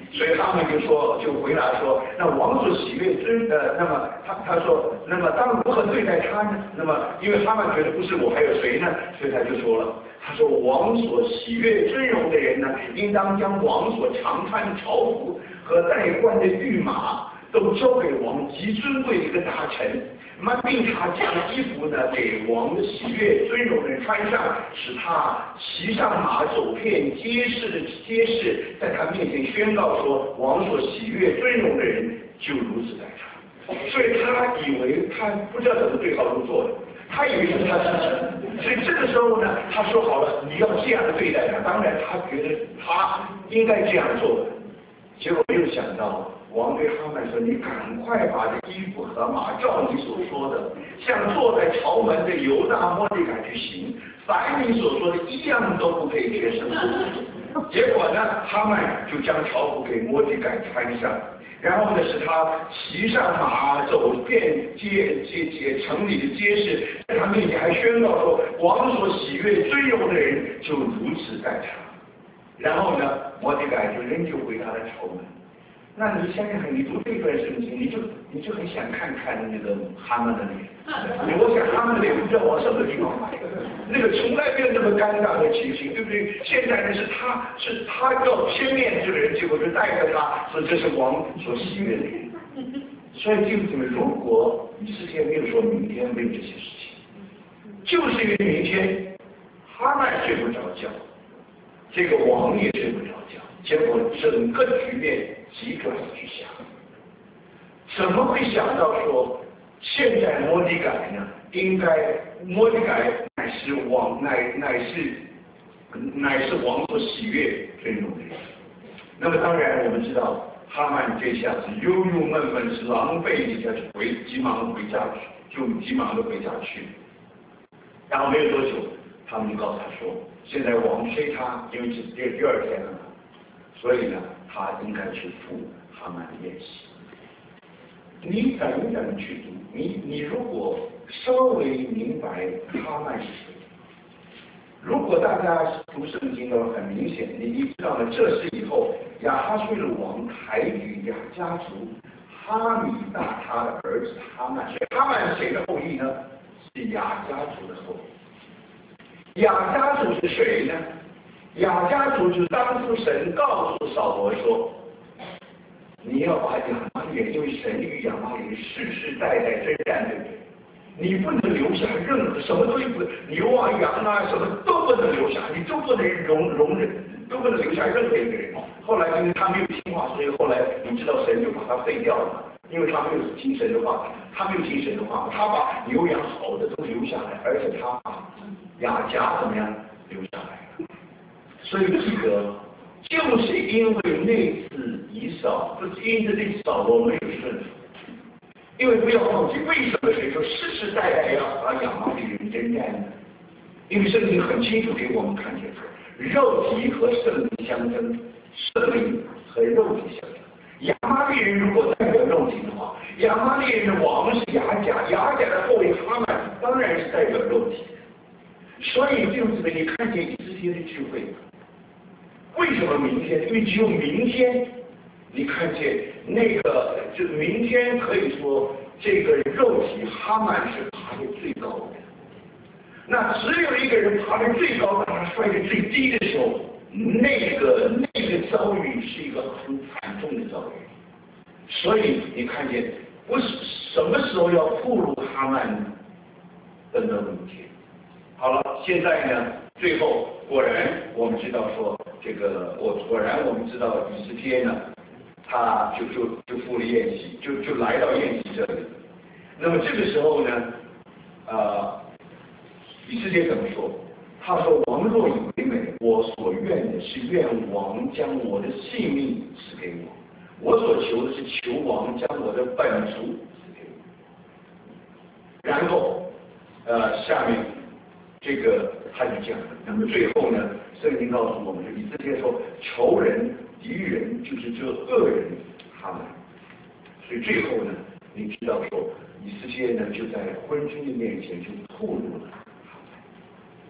所以他们就说，就回答说，那王所喜悦尊呃，那么他他说，那么当如何对待他呢？那么因为他们觉得不是我还有谁呢？所以他就说了，他说王所喜悦尊荣的人呢，应当将王所常穿的朝服和戴冠的御马都交给王极尊贵的一个大臣。那么并他将衣服呢给王的喜悦尊荣的人穿上，使他骑上马走遍街市的街市，在他面前宣告说，王所喜悦尊荣的人就如此待他。所以他以为他不知道怎么对号入座的，他以为是他自己。所以这个时候呢，他说好了，你要这样的对待他。当然他觉得他应该这样做，结果没有想到。王对哈曼说：“你赶快把这衣服和马照你所说的，像坐在朝门的犹大末利改去行，凡你所说的一样都不可以缺少。”结果呢，哈曼就将朝服给末利改穿上，然后呢，使他骑上马走遍街街街城里的街市，在他面前还宣告说：“王所喜悦尊荣的人就如此待他。”然后呢，末利改就仍旧回他的朝门。那你想想看，你读这段圣经，你就你就很想看看那个哈曼的脸。我想哈曼的脸不知道往什么地方买，那个从来没有那么尴尬的情形，对不对？现在呢是他是他要先面这个人，结果就带着他说这是王所喜悦的人。所以弟兄姊妹，如果以色列没有说明天没有这些事情，就是因为明天哈曼睡不着觉，这个王也睡不着觉，结果整个局面急转直下。怎么会想到说现在摩底改呢？应该摩底改乃是王乃乃是乃是王所喜悦尊荣的人。那么当然我们知道哈曼这下子忧忧闷闷，是狼狈一下就回急忙回家去，就急忙的回家去。然后没有多久，他们就告诉他说，现在王催他，因为这是第第二天了嘛，所以呢，他应该去赴哈曼的宴席。你等等去读，你你如果稍微明白哈曼是谁，如果大家读圣经的话，很明显，你你知道了，这是以后亚哈随鲁王抬举亚家族哈米大他的儿子哈曼，所以哈曼是谁的后裔呢？是亚家族的后裔。亚家族是谁呢？亚家族就是当初神告诉扫罗说，你要把亚玛力人，因为神与亚玛力人世世代代征战，对不对？你不能留下任何什么东西，不牛啊羊啊什么都不能留下，你都不能容容忍，都不能留下任何一个人。后来因为他没有听话，所以后来你知道神就把他废掉了，因为他没有听神的话，他没有听神的话，他把牛羊好的都留下来，而且他把亚甲怎么样留下来了。所以记得，就是因为那次以扫，不是因着那次扫罗没有顺服。因为不要忘记，为什么谁说世世代代要把亚玛力人征战呢？因为圣经很清楚给我们看见，肉体和圣灵相争，圣灵和肉体相争。亚玛力人如果代表肉体的话，亚玛力人的王是亚甲，亚甲的后裔哈曼当然是代表肉体。所以就是你看见以色列的智慧，为什么明天？因为只有明天。你看见那个，就明天可以说这个肉体哈曼是爬得最高的，那只有一个人爬得最高，把他摔得最低的时候，那个那个遭遇是一个很惨重的遭遇。所以你看见，我什么时候要步入哈曼呢？等到明天。好了，现在呢，最后果然我们知道说，这个我果然我们知道以斯帖呢。他就就就赴了宴席，就就来到宴席这里。那么这个时候呢，呃，以色列怎么说？他说：“王若以为美，我所愿的是愿王将我的性命赐给我；我所求的是求王将我的本族赐给我。”然后，呃，下面这个他就讲了。那么最后呢，圣经告诉我们，以色列说：“仇人。”敌人就是这恶人哈曼，所以最后呢，你知道说，以色列呢就在昏君的面前就暴露了哈曼。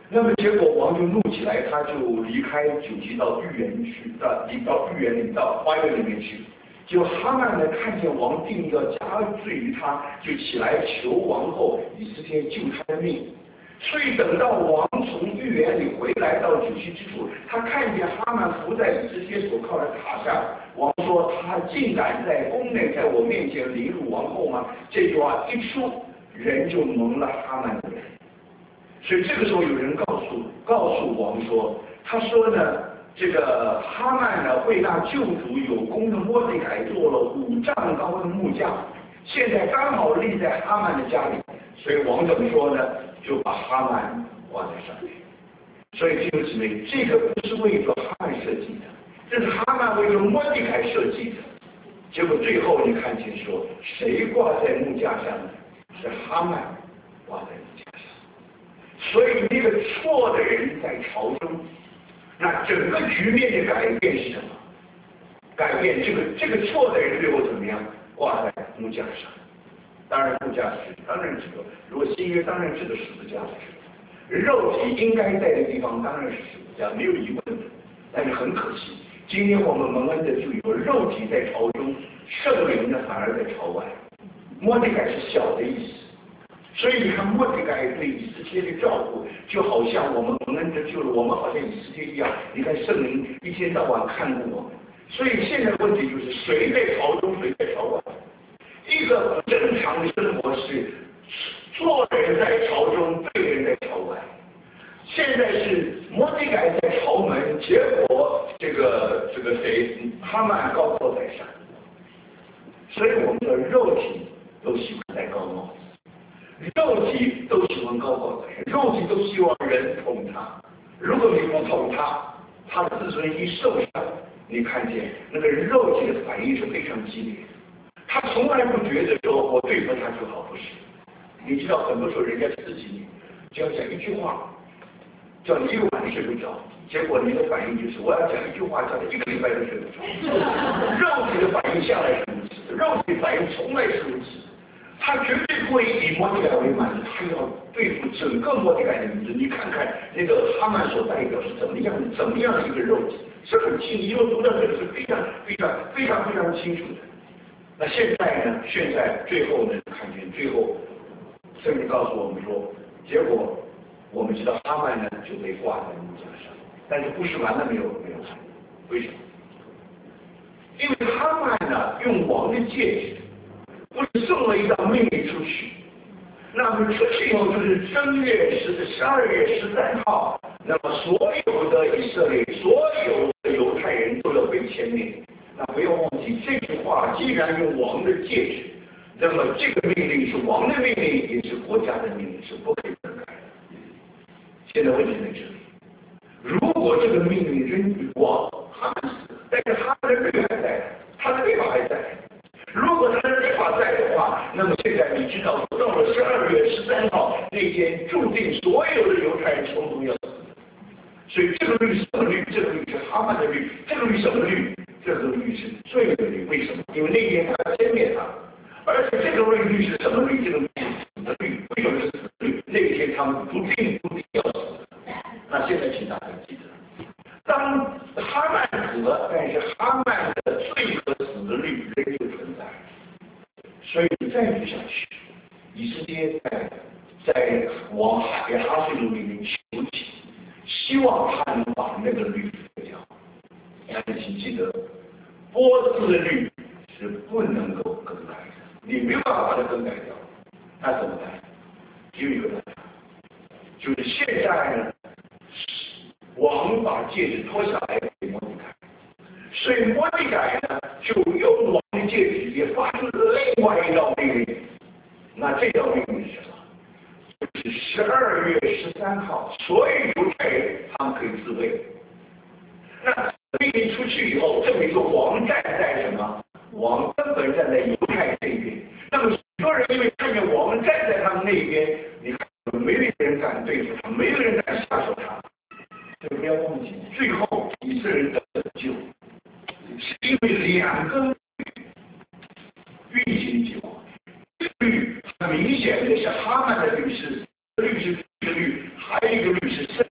那么结果王就怒起来，他就离开酒席到御园去，到离到御园里到花园里面去。就哈曼呢看见王定要加罪于他，就起来求王后以斯帖救他的命。所以等到王从御园里回来到酒席之处，他看见哈曼伏在以斯帖所靠的塔上。王说：“他竟敢在宫内在我面前凌辱王后吗？”这句话一出，人就蒙了哈曼的脸。所以这个时候有人告诉告诉王说，他说呢，这个哈曼呢为那救主有功的摩底改做了五丈高的木架，现在刚好立在哈曼的家里，所以王怎么说呢？就把哈曼挂在上面。所以弟兄姊妹，这个不是为着哈曼设计的，这是哈曼为着摩底改设计的。结果最后你看见说，谁挂在木架上呢？是哈曼挂在木架上。所以那个错的人在朝中，那整个局面的改变是什么？改变这个这个错的人最后怎么样？挂在木架上。当然木架是当然是个，如果新约当然是个十字架是，肉体应该在的地方当然是十字架，没有疑问的。但是很可惜，今天我们蒙恩的就有肉体在朝中，圣灵呢反而在朝外。摩底改是小的意思。所以你看，摩底改对以斯帖的照顾，就好像我们蒙恩得救了，我们好像以斯帖一样。你看圣灵一天到晚看顾我们，所以现在问题就是谁在朝中，谁在朝外。一个正常的生活是错的人在朝中，对的人在朝外。现在是摩底改在朝门，结果这个这个谁哈曼高高在上，所以我们的肉体都喜欢戴高帽。肉体都喜欢高高在上，肉体都希望人捧他。如果你不捧他，他的自尊心受伤，你看见那个肉体的反应是非常激烈。他从来不觉得说我对付他就好，不是。你知道很多时候人家刺激你，只要讲一句话，叫你一个晚上睡不着，结果你的反应就是我要讲一句话，叫你一个礼拜都睡不着。肉体的反应向来是如此，肉体反应从来是如此。他绝对不会以摩底改为满足，他要对付整个摩底改的民族。你看看那个哈曼所代表是怎么样怎么样的一个肉体，是很清，你又读到这个是非常非常非常非常清楚的。那现在呢？现在最后呢？看见最后，圣经告诉我们说，结果我们知道哈曼呢就被挂在木架上，但是故事完了没有？没有完。为什么？因为哈曼呢用王的戒指。不是送了一道命令出去，那么出去以后就是正月十十二月十三号，那么所有的以色列，所有的犹太人都要被牵连。那不要忘记这句话，既然用王的戒指，那么这个命令是王的命令，也是国家的命令，是不可以更改的。现在问题在这里，如果这个命令扔于王，他死，但是他的律还在，他的律法还在。如果他的律法在的话，那么现在你知道，到了十二月十三号那天，注定所有的犹太人统统要死。所以这个律什么律？这个律是哈曼的律。这个律什么律？这个律是罪的律。为什么？因为那天他要歼灭他，而且这个律是什么律？这个律是死的律。为什么是死的律？那天他们注定注定要死。那现在请大家记得，当哈曼死了，但是哈曼的罪和死的律仍旧存在。所以再读下去，以斯帖在在往给哈随鲁里面求情，希望他能把那个律废掉。但是请记得，波斯的律是不能够更改的，你没有办法把它更改掉。那怎么办？只有一个办法，就是现在呢，王把戒指脱下来给摩底改，所以摩底改呢就用王的戒指也发出另外一道命令。那这道命令是什么？就是十二月十三号，所有犹太人他们可以自卫。那命令出去以后，证明说王站在什么？王根本站在犹太这边。那么许多人因为看见王站在他们那边，你看没有人敢对付他，没有人敢下手他。所以不要忘记，最后以色列人得救，是因为两个运行结果。律很明显的是哈曼的律是律是律律，还有一个律是圣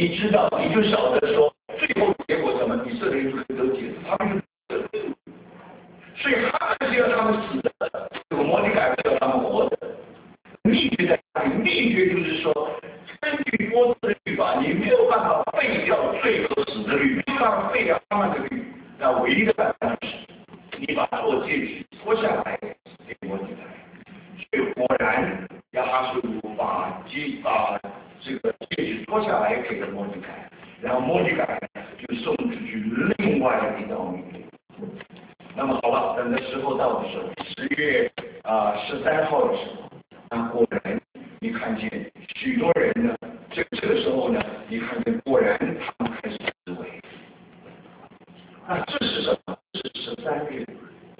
你知道，你就晓得说，最后结果什么？以色列人就可以得解，他们就，所以哈曼是要他们死的，这个摩西改是要他们活的。秘诀在哪里？秘诀就是说，根据波斯的律法，你没有办法废掉罪和死的律，没有办法废掉哈曼的律，那唯一的办法是，你把做戒指脱下来给摩西改。所以果然，亚哈水鲁把戒把这个戒指脱下来给了摩西改，然后摩西改就送出去另外一道命令。那么好了，等的时候到的时候，十月啊十三号的时候，那果然你看见许多人呢，这这个时候呢，你看见果然他们开始思维。那这是什么？这是十三日。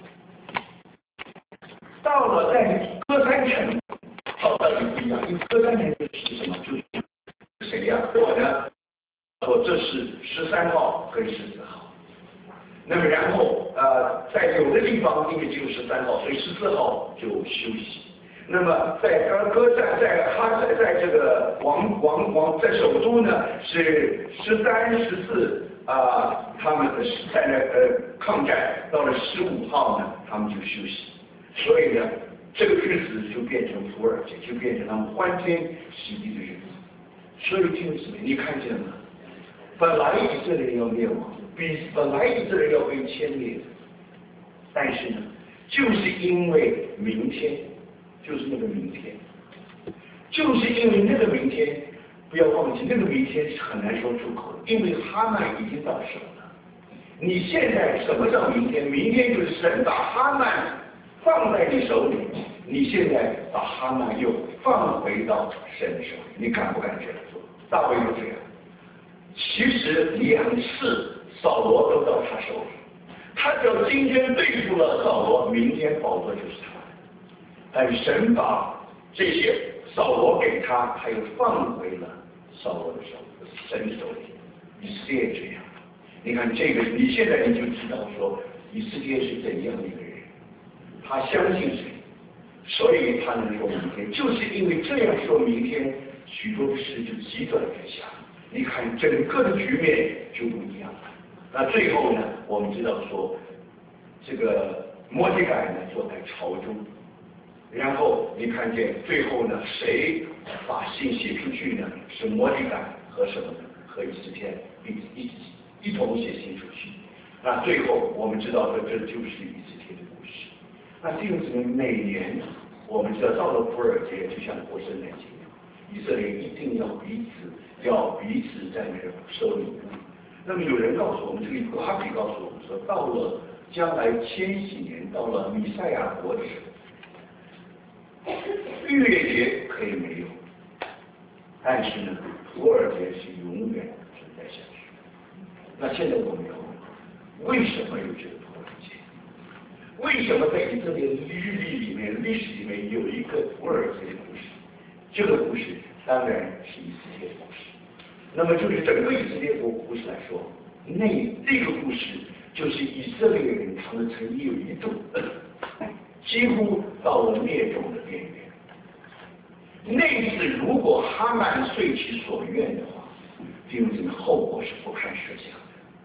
到了在歌山城，好到底不一样，因为歌山城是什么？就是谁呀？我呢？说这是十三号跟十四号。那么然后呃，在有的地方因为只有十三号，所以十四号就休息。那么在歌歌在在哈在在这个王王王在首都呢是十三十四啊，他们的在那呃抗战，到了十五号呢，他们就休息。所以呢，这个日子就变成普尔节，就变成他们欢天喜地的日子。所以弟兄姊妹，你看见了吗？本来以色列要灭亡，比本来以色列要被歼灭，但是呢，就是因为明天，就是那个明天，就是因为那个明天，不要忘记那个明天是很难说出口的，因为哈曼已经到手了。你现在什么叫明天？明天就是神把哈曼放在你手里，你现在把哈曼又放回到神的手里，你敢不敢这样做？大卫就这样。其实两次扫罗都到他手里，他只要今天对付了扫罗，明天宝座就是他的。但神把这些扫罗给他，他又放回了扫罗的手，神手里。以色列这样，你看这个，你现在你就知道说以色列是怎样的一个人，他相信谁，所以他能说明天，就是因为这样说明天，许多的事就急转直下。你看整个的局面就不一样了。那最后呢，我们知道说，这个摩西改呢坐在朝中，然后你看见最后呢，谁把信写出去呢？是摩西改和什么呢？和以斯帖一一一同写信出去。那最后我们知道说，这就是以斯帖的故事。那弟兄姊妹，每年我们知道到了普尔节，就像过圣诞节一样，以色列一定要彼此。要彼此在那收礼物。那么有人告诉我们，这个古哈比告诉我们说，到了将来千禧年，到了弥赛亚国的时候，逾越节可以没有，但是呢，普尔节是永远存在下去。那现在我们要问，为什么有这个普尔节？为什么在以色列日历里面、历史里面有一个普尔节的故事？这个故事当然是以色列的故事。那么就是整个以色列国故事来说，那这个故事就是以色列人他们曾经有一度几乎到了灭种的边缘。那次如果哈曼遂其所愿的话，弟兄姊妹，后果是不堪设想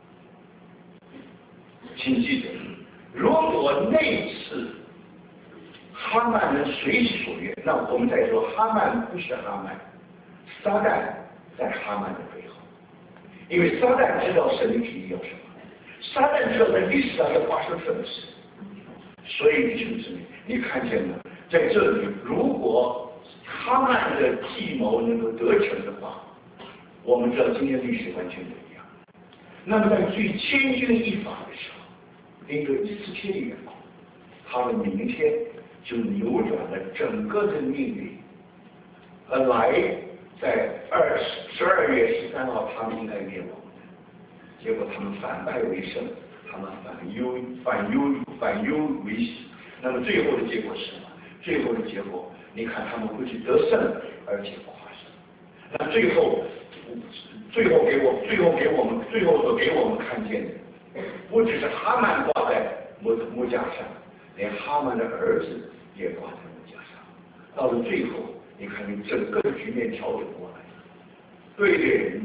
的。请记得，如果那次哈曼能随其所愿，那我们再说哈曼不是哈曼，撒旦在哈曼的背后，因为撒旦知道神的旨意要什么，撒旦知道在历史上要发生什么事，所以弟兄姊妹，你看见了，在这里，如果哈曼的计谋能够得逞的话，我们知道今天历史完全不一样。那么在最千钧一发的时候，那个以斯帖人，他的明天就扭转了整个的命运。本来在二十二月十三号，他们应该灭亡的，结果他们反败为胜，他们反忧反忧反忧为喜。那么最后的结果是什么？最后的结果，你看他们不仅得胜，而且夸胜。那最后，最后给我，最后给我们，最后所给我们看见的，不只是哈曼挂在木木架上，连哈曼的儿子也挂在木架上。到了最后，你看你整个的局面调整过来，对的人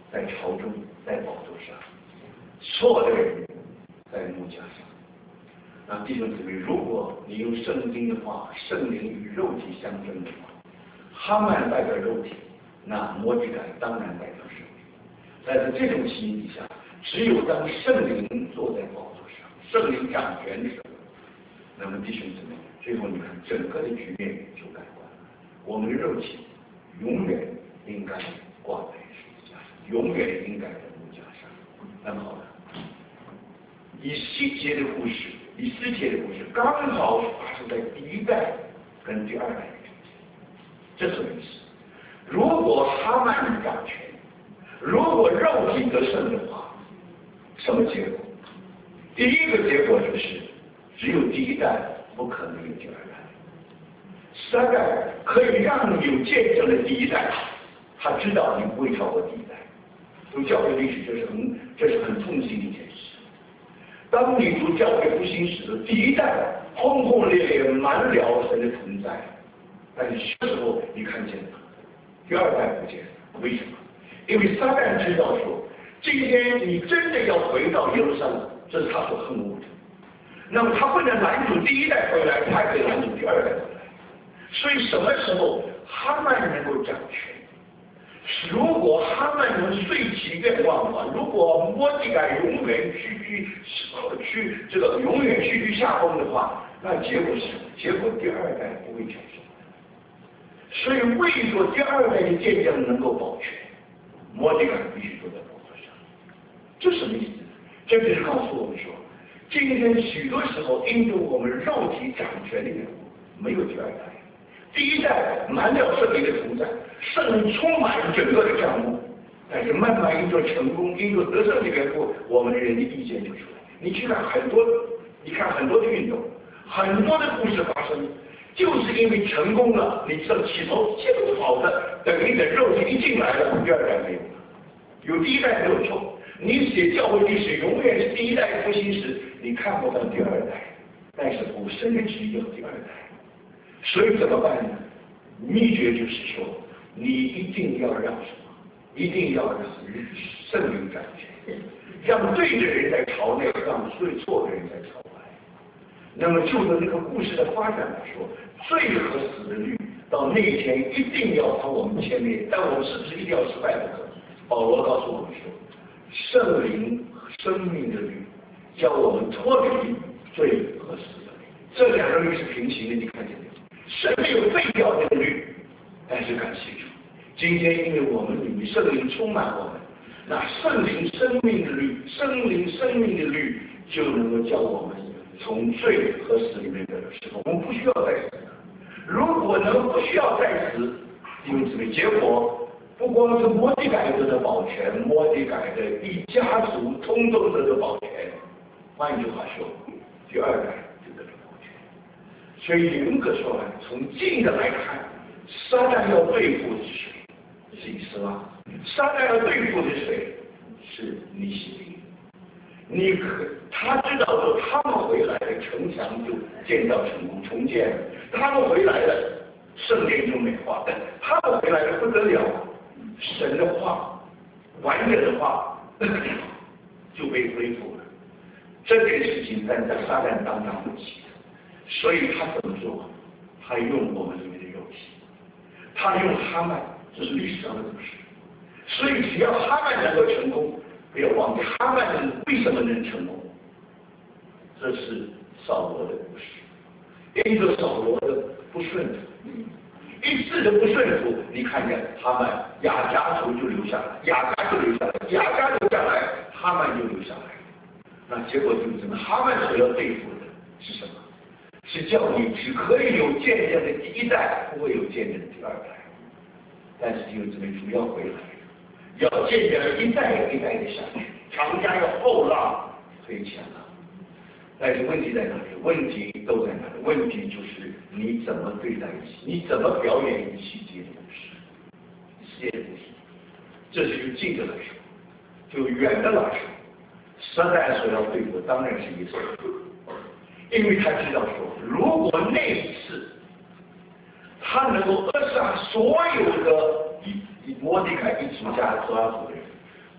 在朝中，在宝座上，错的人在木架上。那弟兄姊妹，如果你用圣经的话，圣灵与肉体相争的话，哈曼代表肉体，那摩底改当然代表圣灵。但是这种情形底下，只有当圣灵坐在宝座上，圣灵掌权的时候，那么弟兄姊妹，最后你看整个的局面就改观了。我们的肉体永远应该挂在十字架上，永远应该在木架上。那么好了，以西结的故事，以斯帖的故事，刚好发生在第一代跟第二代的中间。这什么意思？如果哈曼掌权，如果肉体得胜的话，什么结果？第一个结果就是，只有第一代，不可能有第二代。三代可以让你有见证的第一代，他知道你不会超过第一代。读教会历史，这是很这是很痛心的一件事。当你读教会复兴史的第一代，轰轰烈烈满了神的存在，但是这时候你看见了，第二代不见了，为什么？因为撒旦知道说，今天你真的要回到耶路撒冷，这是他所恨恶的。那么他不能拦阻第一代回来，他还可以拦阻第二代回来。所以什么时候哈曼能够掌权？如果哈曼能遂其愿望的话，如果摩底改永远屈居屈这个永远屈居下风的话，那结果是什么？结果第二代不会承受。所以为了第二代的见证能够保全，摩底改必须坐在宝座上。这什么意思？这就是告诉我们说，今天许多时候因着我们肉体掌权的缘故，没有第二代。第一代满了圣灵的同在，圣灵充满整个的账目，但是慢慢因着成功，因着得胜的缘故，我们的人的意见就出来。你去看很多，你看很多的运动，很多的故事发生，就是因为成功了，你这起头正好的，等你的肉体一进来了，第二代没有了，有第一代没有错。你写教会历史永远是第一代复兴时，你看不到第二代，但是我深的只有第二代。所以怎么办呢？秘诀就是说，你一定要让什么？一定要让圣灵掌权，让对的人在朝内，让对错的人在朝外。那么就着那个故事的发展来说，罪和死的律到那一天一定要把我们牵连，但我们是不是一定要失败不可？保罗告诉我们说，圣灵生命的律叫我们脱离罪和死的律，这两个律是平行的，你看见没有？神没有废掉这个律，但是感谢主，今天因为我们里面圣灵充满我们，那圣灵生命的律，圣灵生命的律就能够叫我们从罪和死里面得到释放。我们不需要再死，如果能不需要再死，因为什么？结果不光是摩底改得的保全，摩底改的一家族通通得到保全。换一句话说，第二代就得到保全。所以严格说来，从近的来看，撒旦要对付的是谁？是以斯拉。撒旦要对付的是谁？是尼希米。你可他知道说他们回来的城墙就建造成功重建，他们回来了圣殿就美化，他们回来的不得了，神的话完整的话就被恢复了。这件事情站在撒旦当中不起的，所以他怎么做？他用我们里面的肉体，他用哈曼，这是历史上的故事。所以只要哈曼能够成功，不要忘记哈曼为什么能成功？这是扫罗的故事，因着扫罗的不顺服，一次的不顺服，你看见哈曼亚家族就留下来，亚家就留下来，亚家留下来，哈曼就留下来。那结果就是什么？哈曼所要对付的是什么？是叫你只可以有见证的第一代，不会有见证的第二代。但是弟兄姊妹主要回来，要见证一代一代的下去，长江要后浪推前浪。但是问题在哪里？问题都在哪里？问题就是你怎么对待一起，你怎么表演一细节的故事，细节的故事。这是就近的来说，就远的来说，撒旦所要对付当然是以色列，因为他知道说，如果那一次他能够扼杀所有的以以摩底改一族家所要族的人，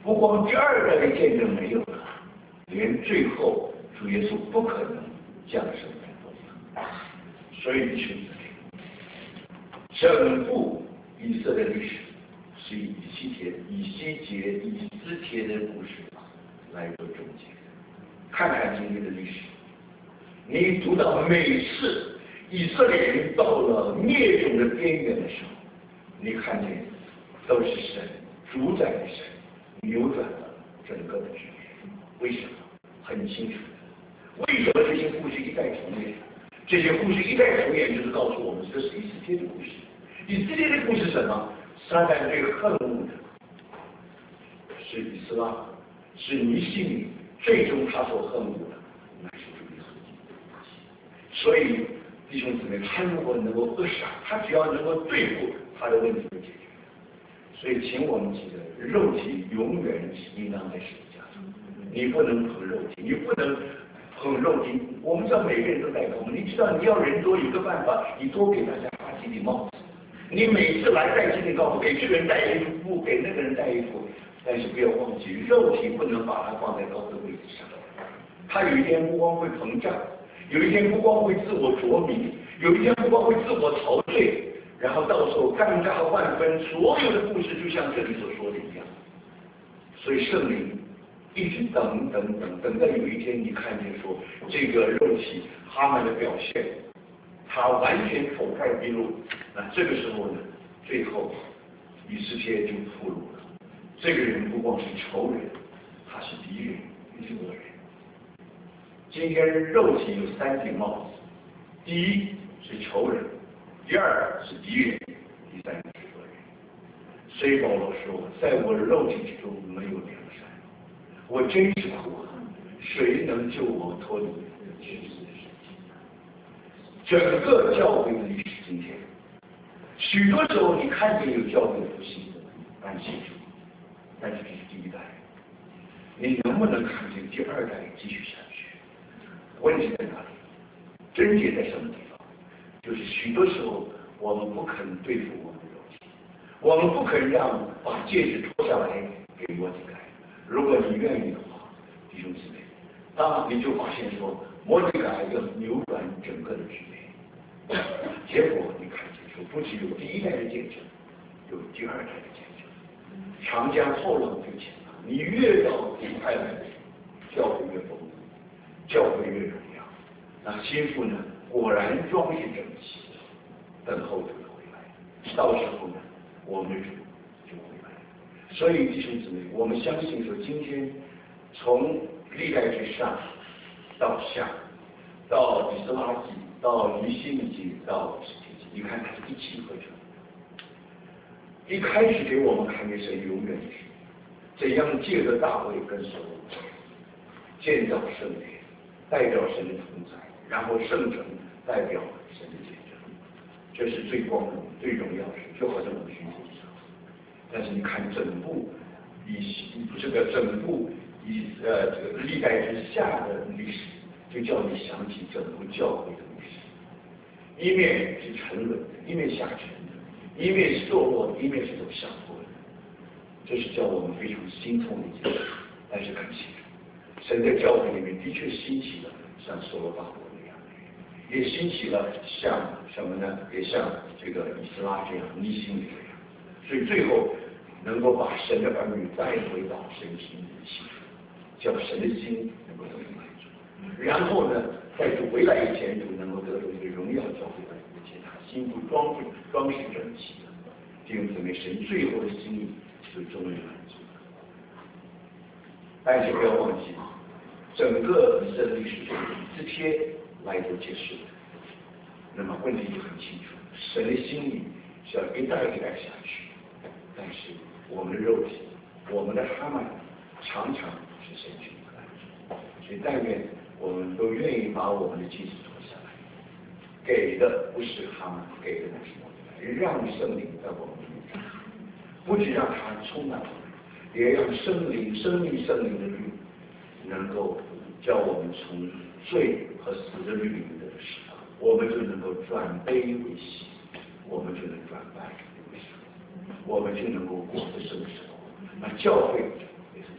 不光第二代的见证没有了，连最后主耶稣不可能降生在都有。所以弟兄姊妹，整部以色列历史是以西结、以西结、以斯帖的故事来做终结。看看今天的历史，你读到每次以色列人到了灭种的边缘的时候，你看见都是神主宰的神扭转了整个的局面。为什么？很清楚的。为什么这些故事一再重演？这些故事一再重演，就是告诉我们，这是以斯帖的故事。以色列的故事是什么？撒旦最恨恶的是以斯拉，是尼希米，最终他所恨恶的乃是主耶稣。所以弟兄姊妹，他如果能够扼杀，他只要能够对付，他的问题就解决了。所以请我们记得，肉体永远是应当在十字架上，你不能碰肉体，你不能碰肉体。我们知道每个人都戴口罩，你知道你要人多有个办法，你多给大家发几顶帽子。你每次来戴几顶告诉给这个人戴一副，给那个人戴一副，但是不要忘记，肉体不能把它放在高的位置上，它有一天不光会膨胀，有一天不光会自我着迷，有一天不光会自我陶醉，然后到时候尴尬万分。所有的故事就像这里所说的一样，所以圣灵一直等等等，等到有一天你看见说这个肉体他们的表现，他完全丑态毕露，那这个时候呢，最后以斯帖就俘虏了。这个人不光是仇人，他是敌人，也是恶人。今天肉体有三顶帽子，第一是仇人，第二是敌人，第三是恶人。所以保罗说，在我的肉体之中没有良善，我真是苦啊！谁能救我脱离屈死的身体？整个教会的历史今天，许多时候你看见有教会的复兴，但记住，但是这是第一代，你能不能看见第二代继续下去？问题在哪里？症结在什么地方？就是许多时候我们不肯对付我们的肉体，我们不肯让把戒指脱下来给摩西盖。如果你愿意的话，弟兄姊妹，当你就发现说摩西盖要扭转整个的局面，结果你看见说不只有第一代的见证，有第二代的见证。长江后浪推前浪，你越到底派来，教会越丰富，教会越荣耀。那心腹呢，果然装饰整齐，等候主的回来。到时候呢，我们的主就回来。所以弟兄姊妹，我们相信说，今天从历代之上到下，到以斯拉记，到尼希米记，到史帖记，你看它是一气呵成。一开始给我们看见神永远是怎样借着大卫跟所罗门建造圣殿，代表神的同在，然后圣城代表神的见证，这是最光荣、最荣耀的事，就好像我们寻求上。但是你看整部以这个整部以呃这个历代之下的历史，就叫你想起整部教会的历史，一面是沉沦的，一面下沉的。一面是堕落，一面是走下坡的，这是叫我们非常心痛的一件事。但是很清楚，神在教会里面的确兴起了像所罗巴伯那样的人，也兴起了像什么呢？也像这个以斯拉这样、尼希米这样。所以最后能够把神的儿女带回到神心里的幸福，叫神的心能够得到满足。然后呢，在主回来以前，主能够得到一个荣耀教会的。心腹装饰装饰整齐的，弟兄姊妹，神最后的心意就终于满足了。但是不要忘记，整个以色列历史从以斯帖来做结束的。那么问题就很清楚，神的心意是要一代一代下去，但是我们的肉体，我们的哈曼常常是神去的。所以但愿我们都愿意把我们的祭司脱下来。给的不是他们，给的乃是我们，让圣灵在我们里面，不只让它充满我们，也让圣灵、生命圣灵的律能够叫我们从罪和死的律里面的释放，我们就能够转悲为喜，我们就能转败为胜，我们就能够过得圣生活。那教会也是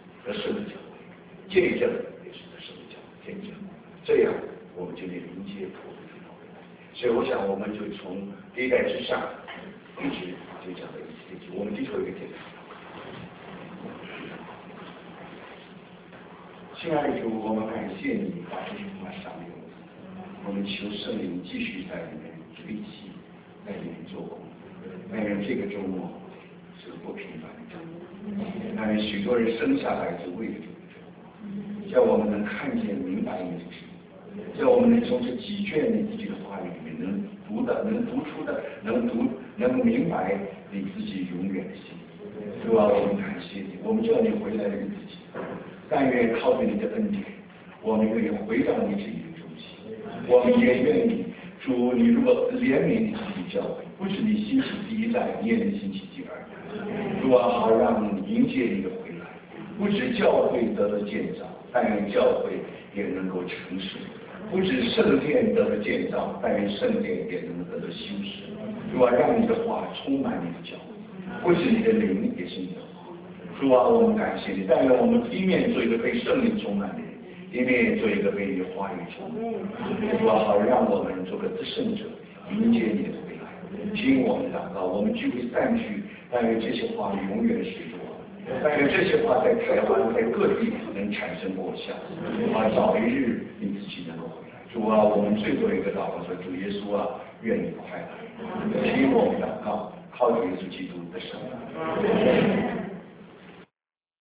见证也是得胜的脚见证，这样我们就能迎接普世的回来。所以我想，我们就从第一代之上，一直就讲到一直一直，我们最后一个阶段。 亲爱的主，我们感谢你把这句话赏给我们，我们求圣灵继续在里面吹气，在里面做工。但愿这个周末是个不平凡的周末，但愿许多人生下来就为了这个周末，叫我们能看见明白你的旨意，叫我们能从这几卷你自己的话语里面能读的、能读出的、能读、能明白你自己永远的心。主啊，我们感谢你，我们知道你回来的日子近。但愿靠着你的恩典，我们愿意回到你旨意的中心。我们也愿意，主，你如果怜悯你自己教会，不是你兴起第一代，你也能兴起第二代。主啊，好让你迎接你的回来，不止教会得了建造，但愿教会也能够成熟；不止圣殿得了建造，但愿圣殿也能得了修饰。主啊，让你的话充满你的教会，不止你的灵，也是你的话。主啊，我们感谢你，但愿我们一面做一个被圣灵充满的人，一面做一个被你的话语充满。主啊，好让我们做个得胜者，迎接你的回来。听我们祷告，我们聚会散去，但愿这些话永远随着我们，但愿这些话在台湾、在各地能产生果效。啊，早一日你自己能够回来。主啊，我们最后一个祷告说：主耶稣啊，愿你快来。听我们祷告，靠主耶稣基督的圣名。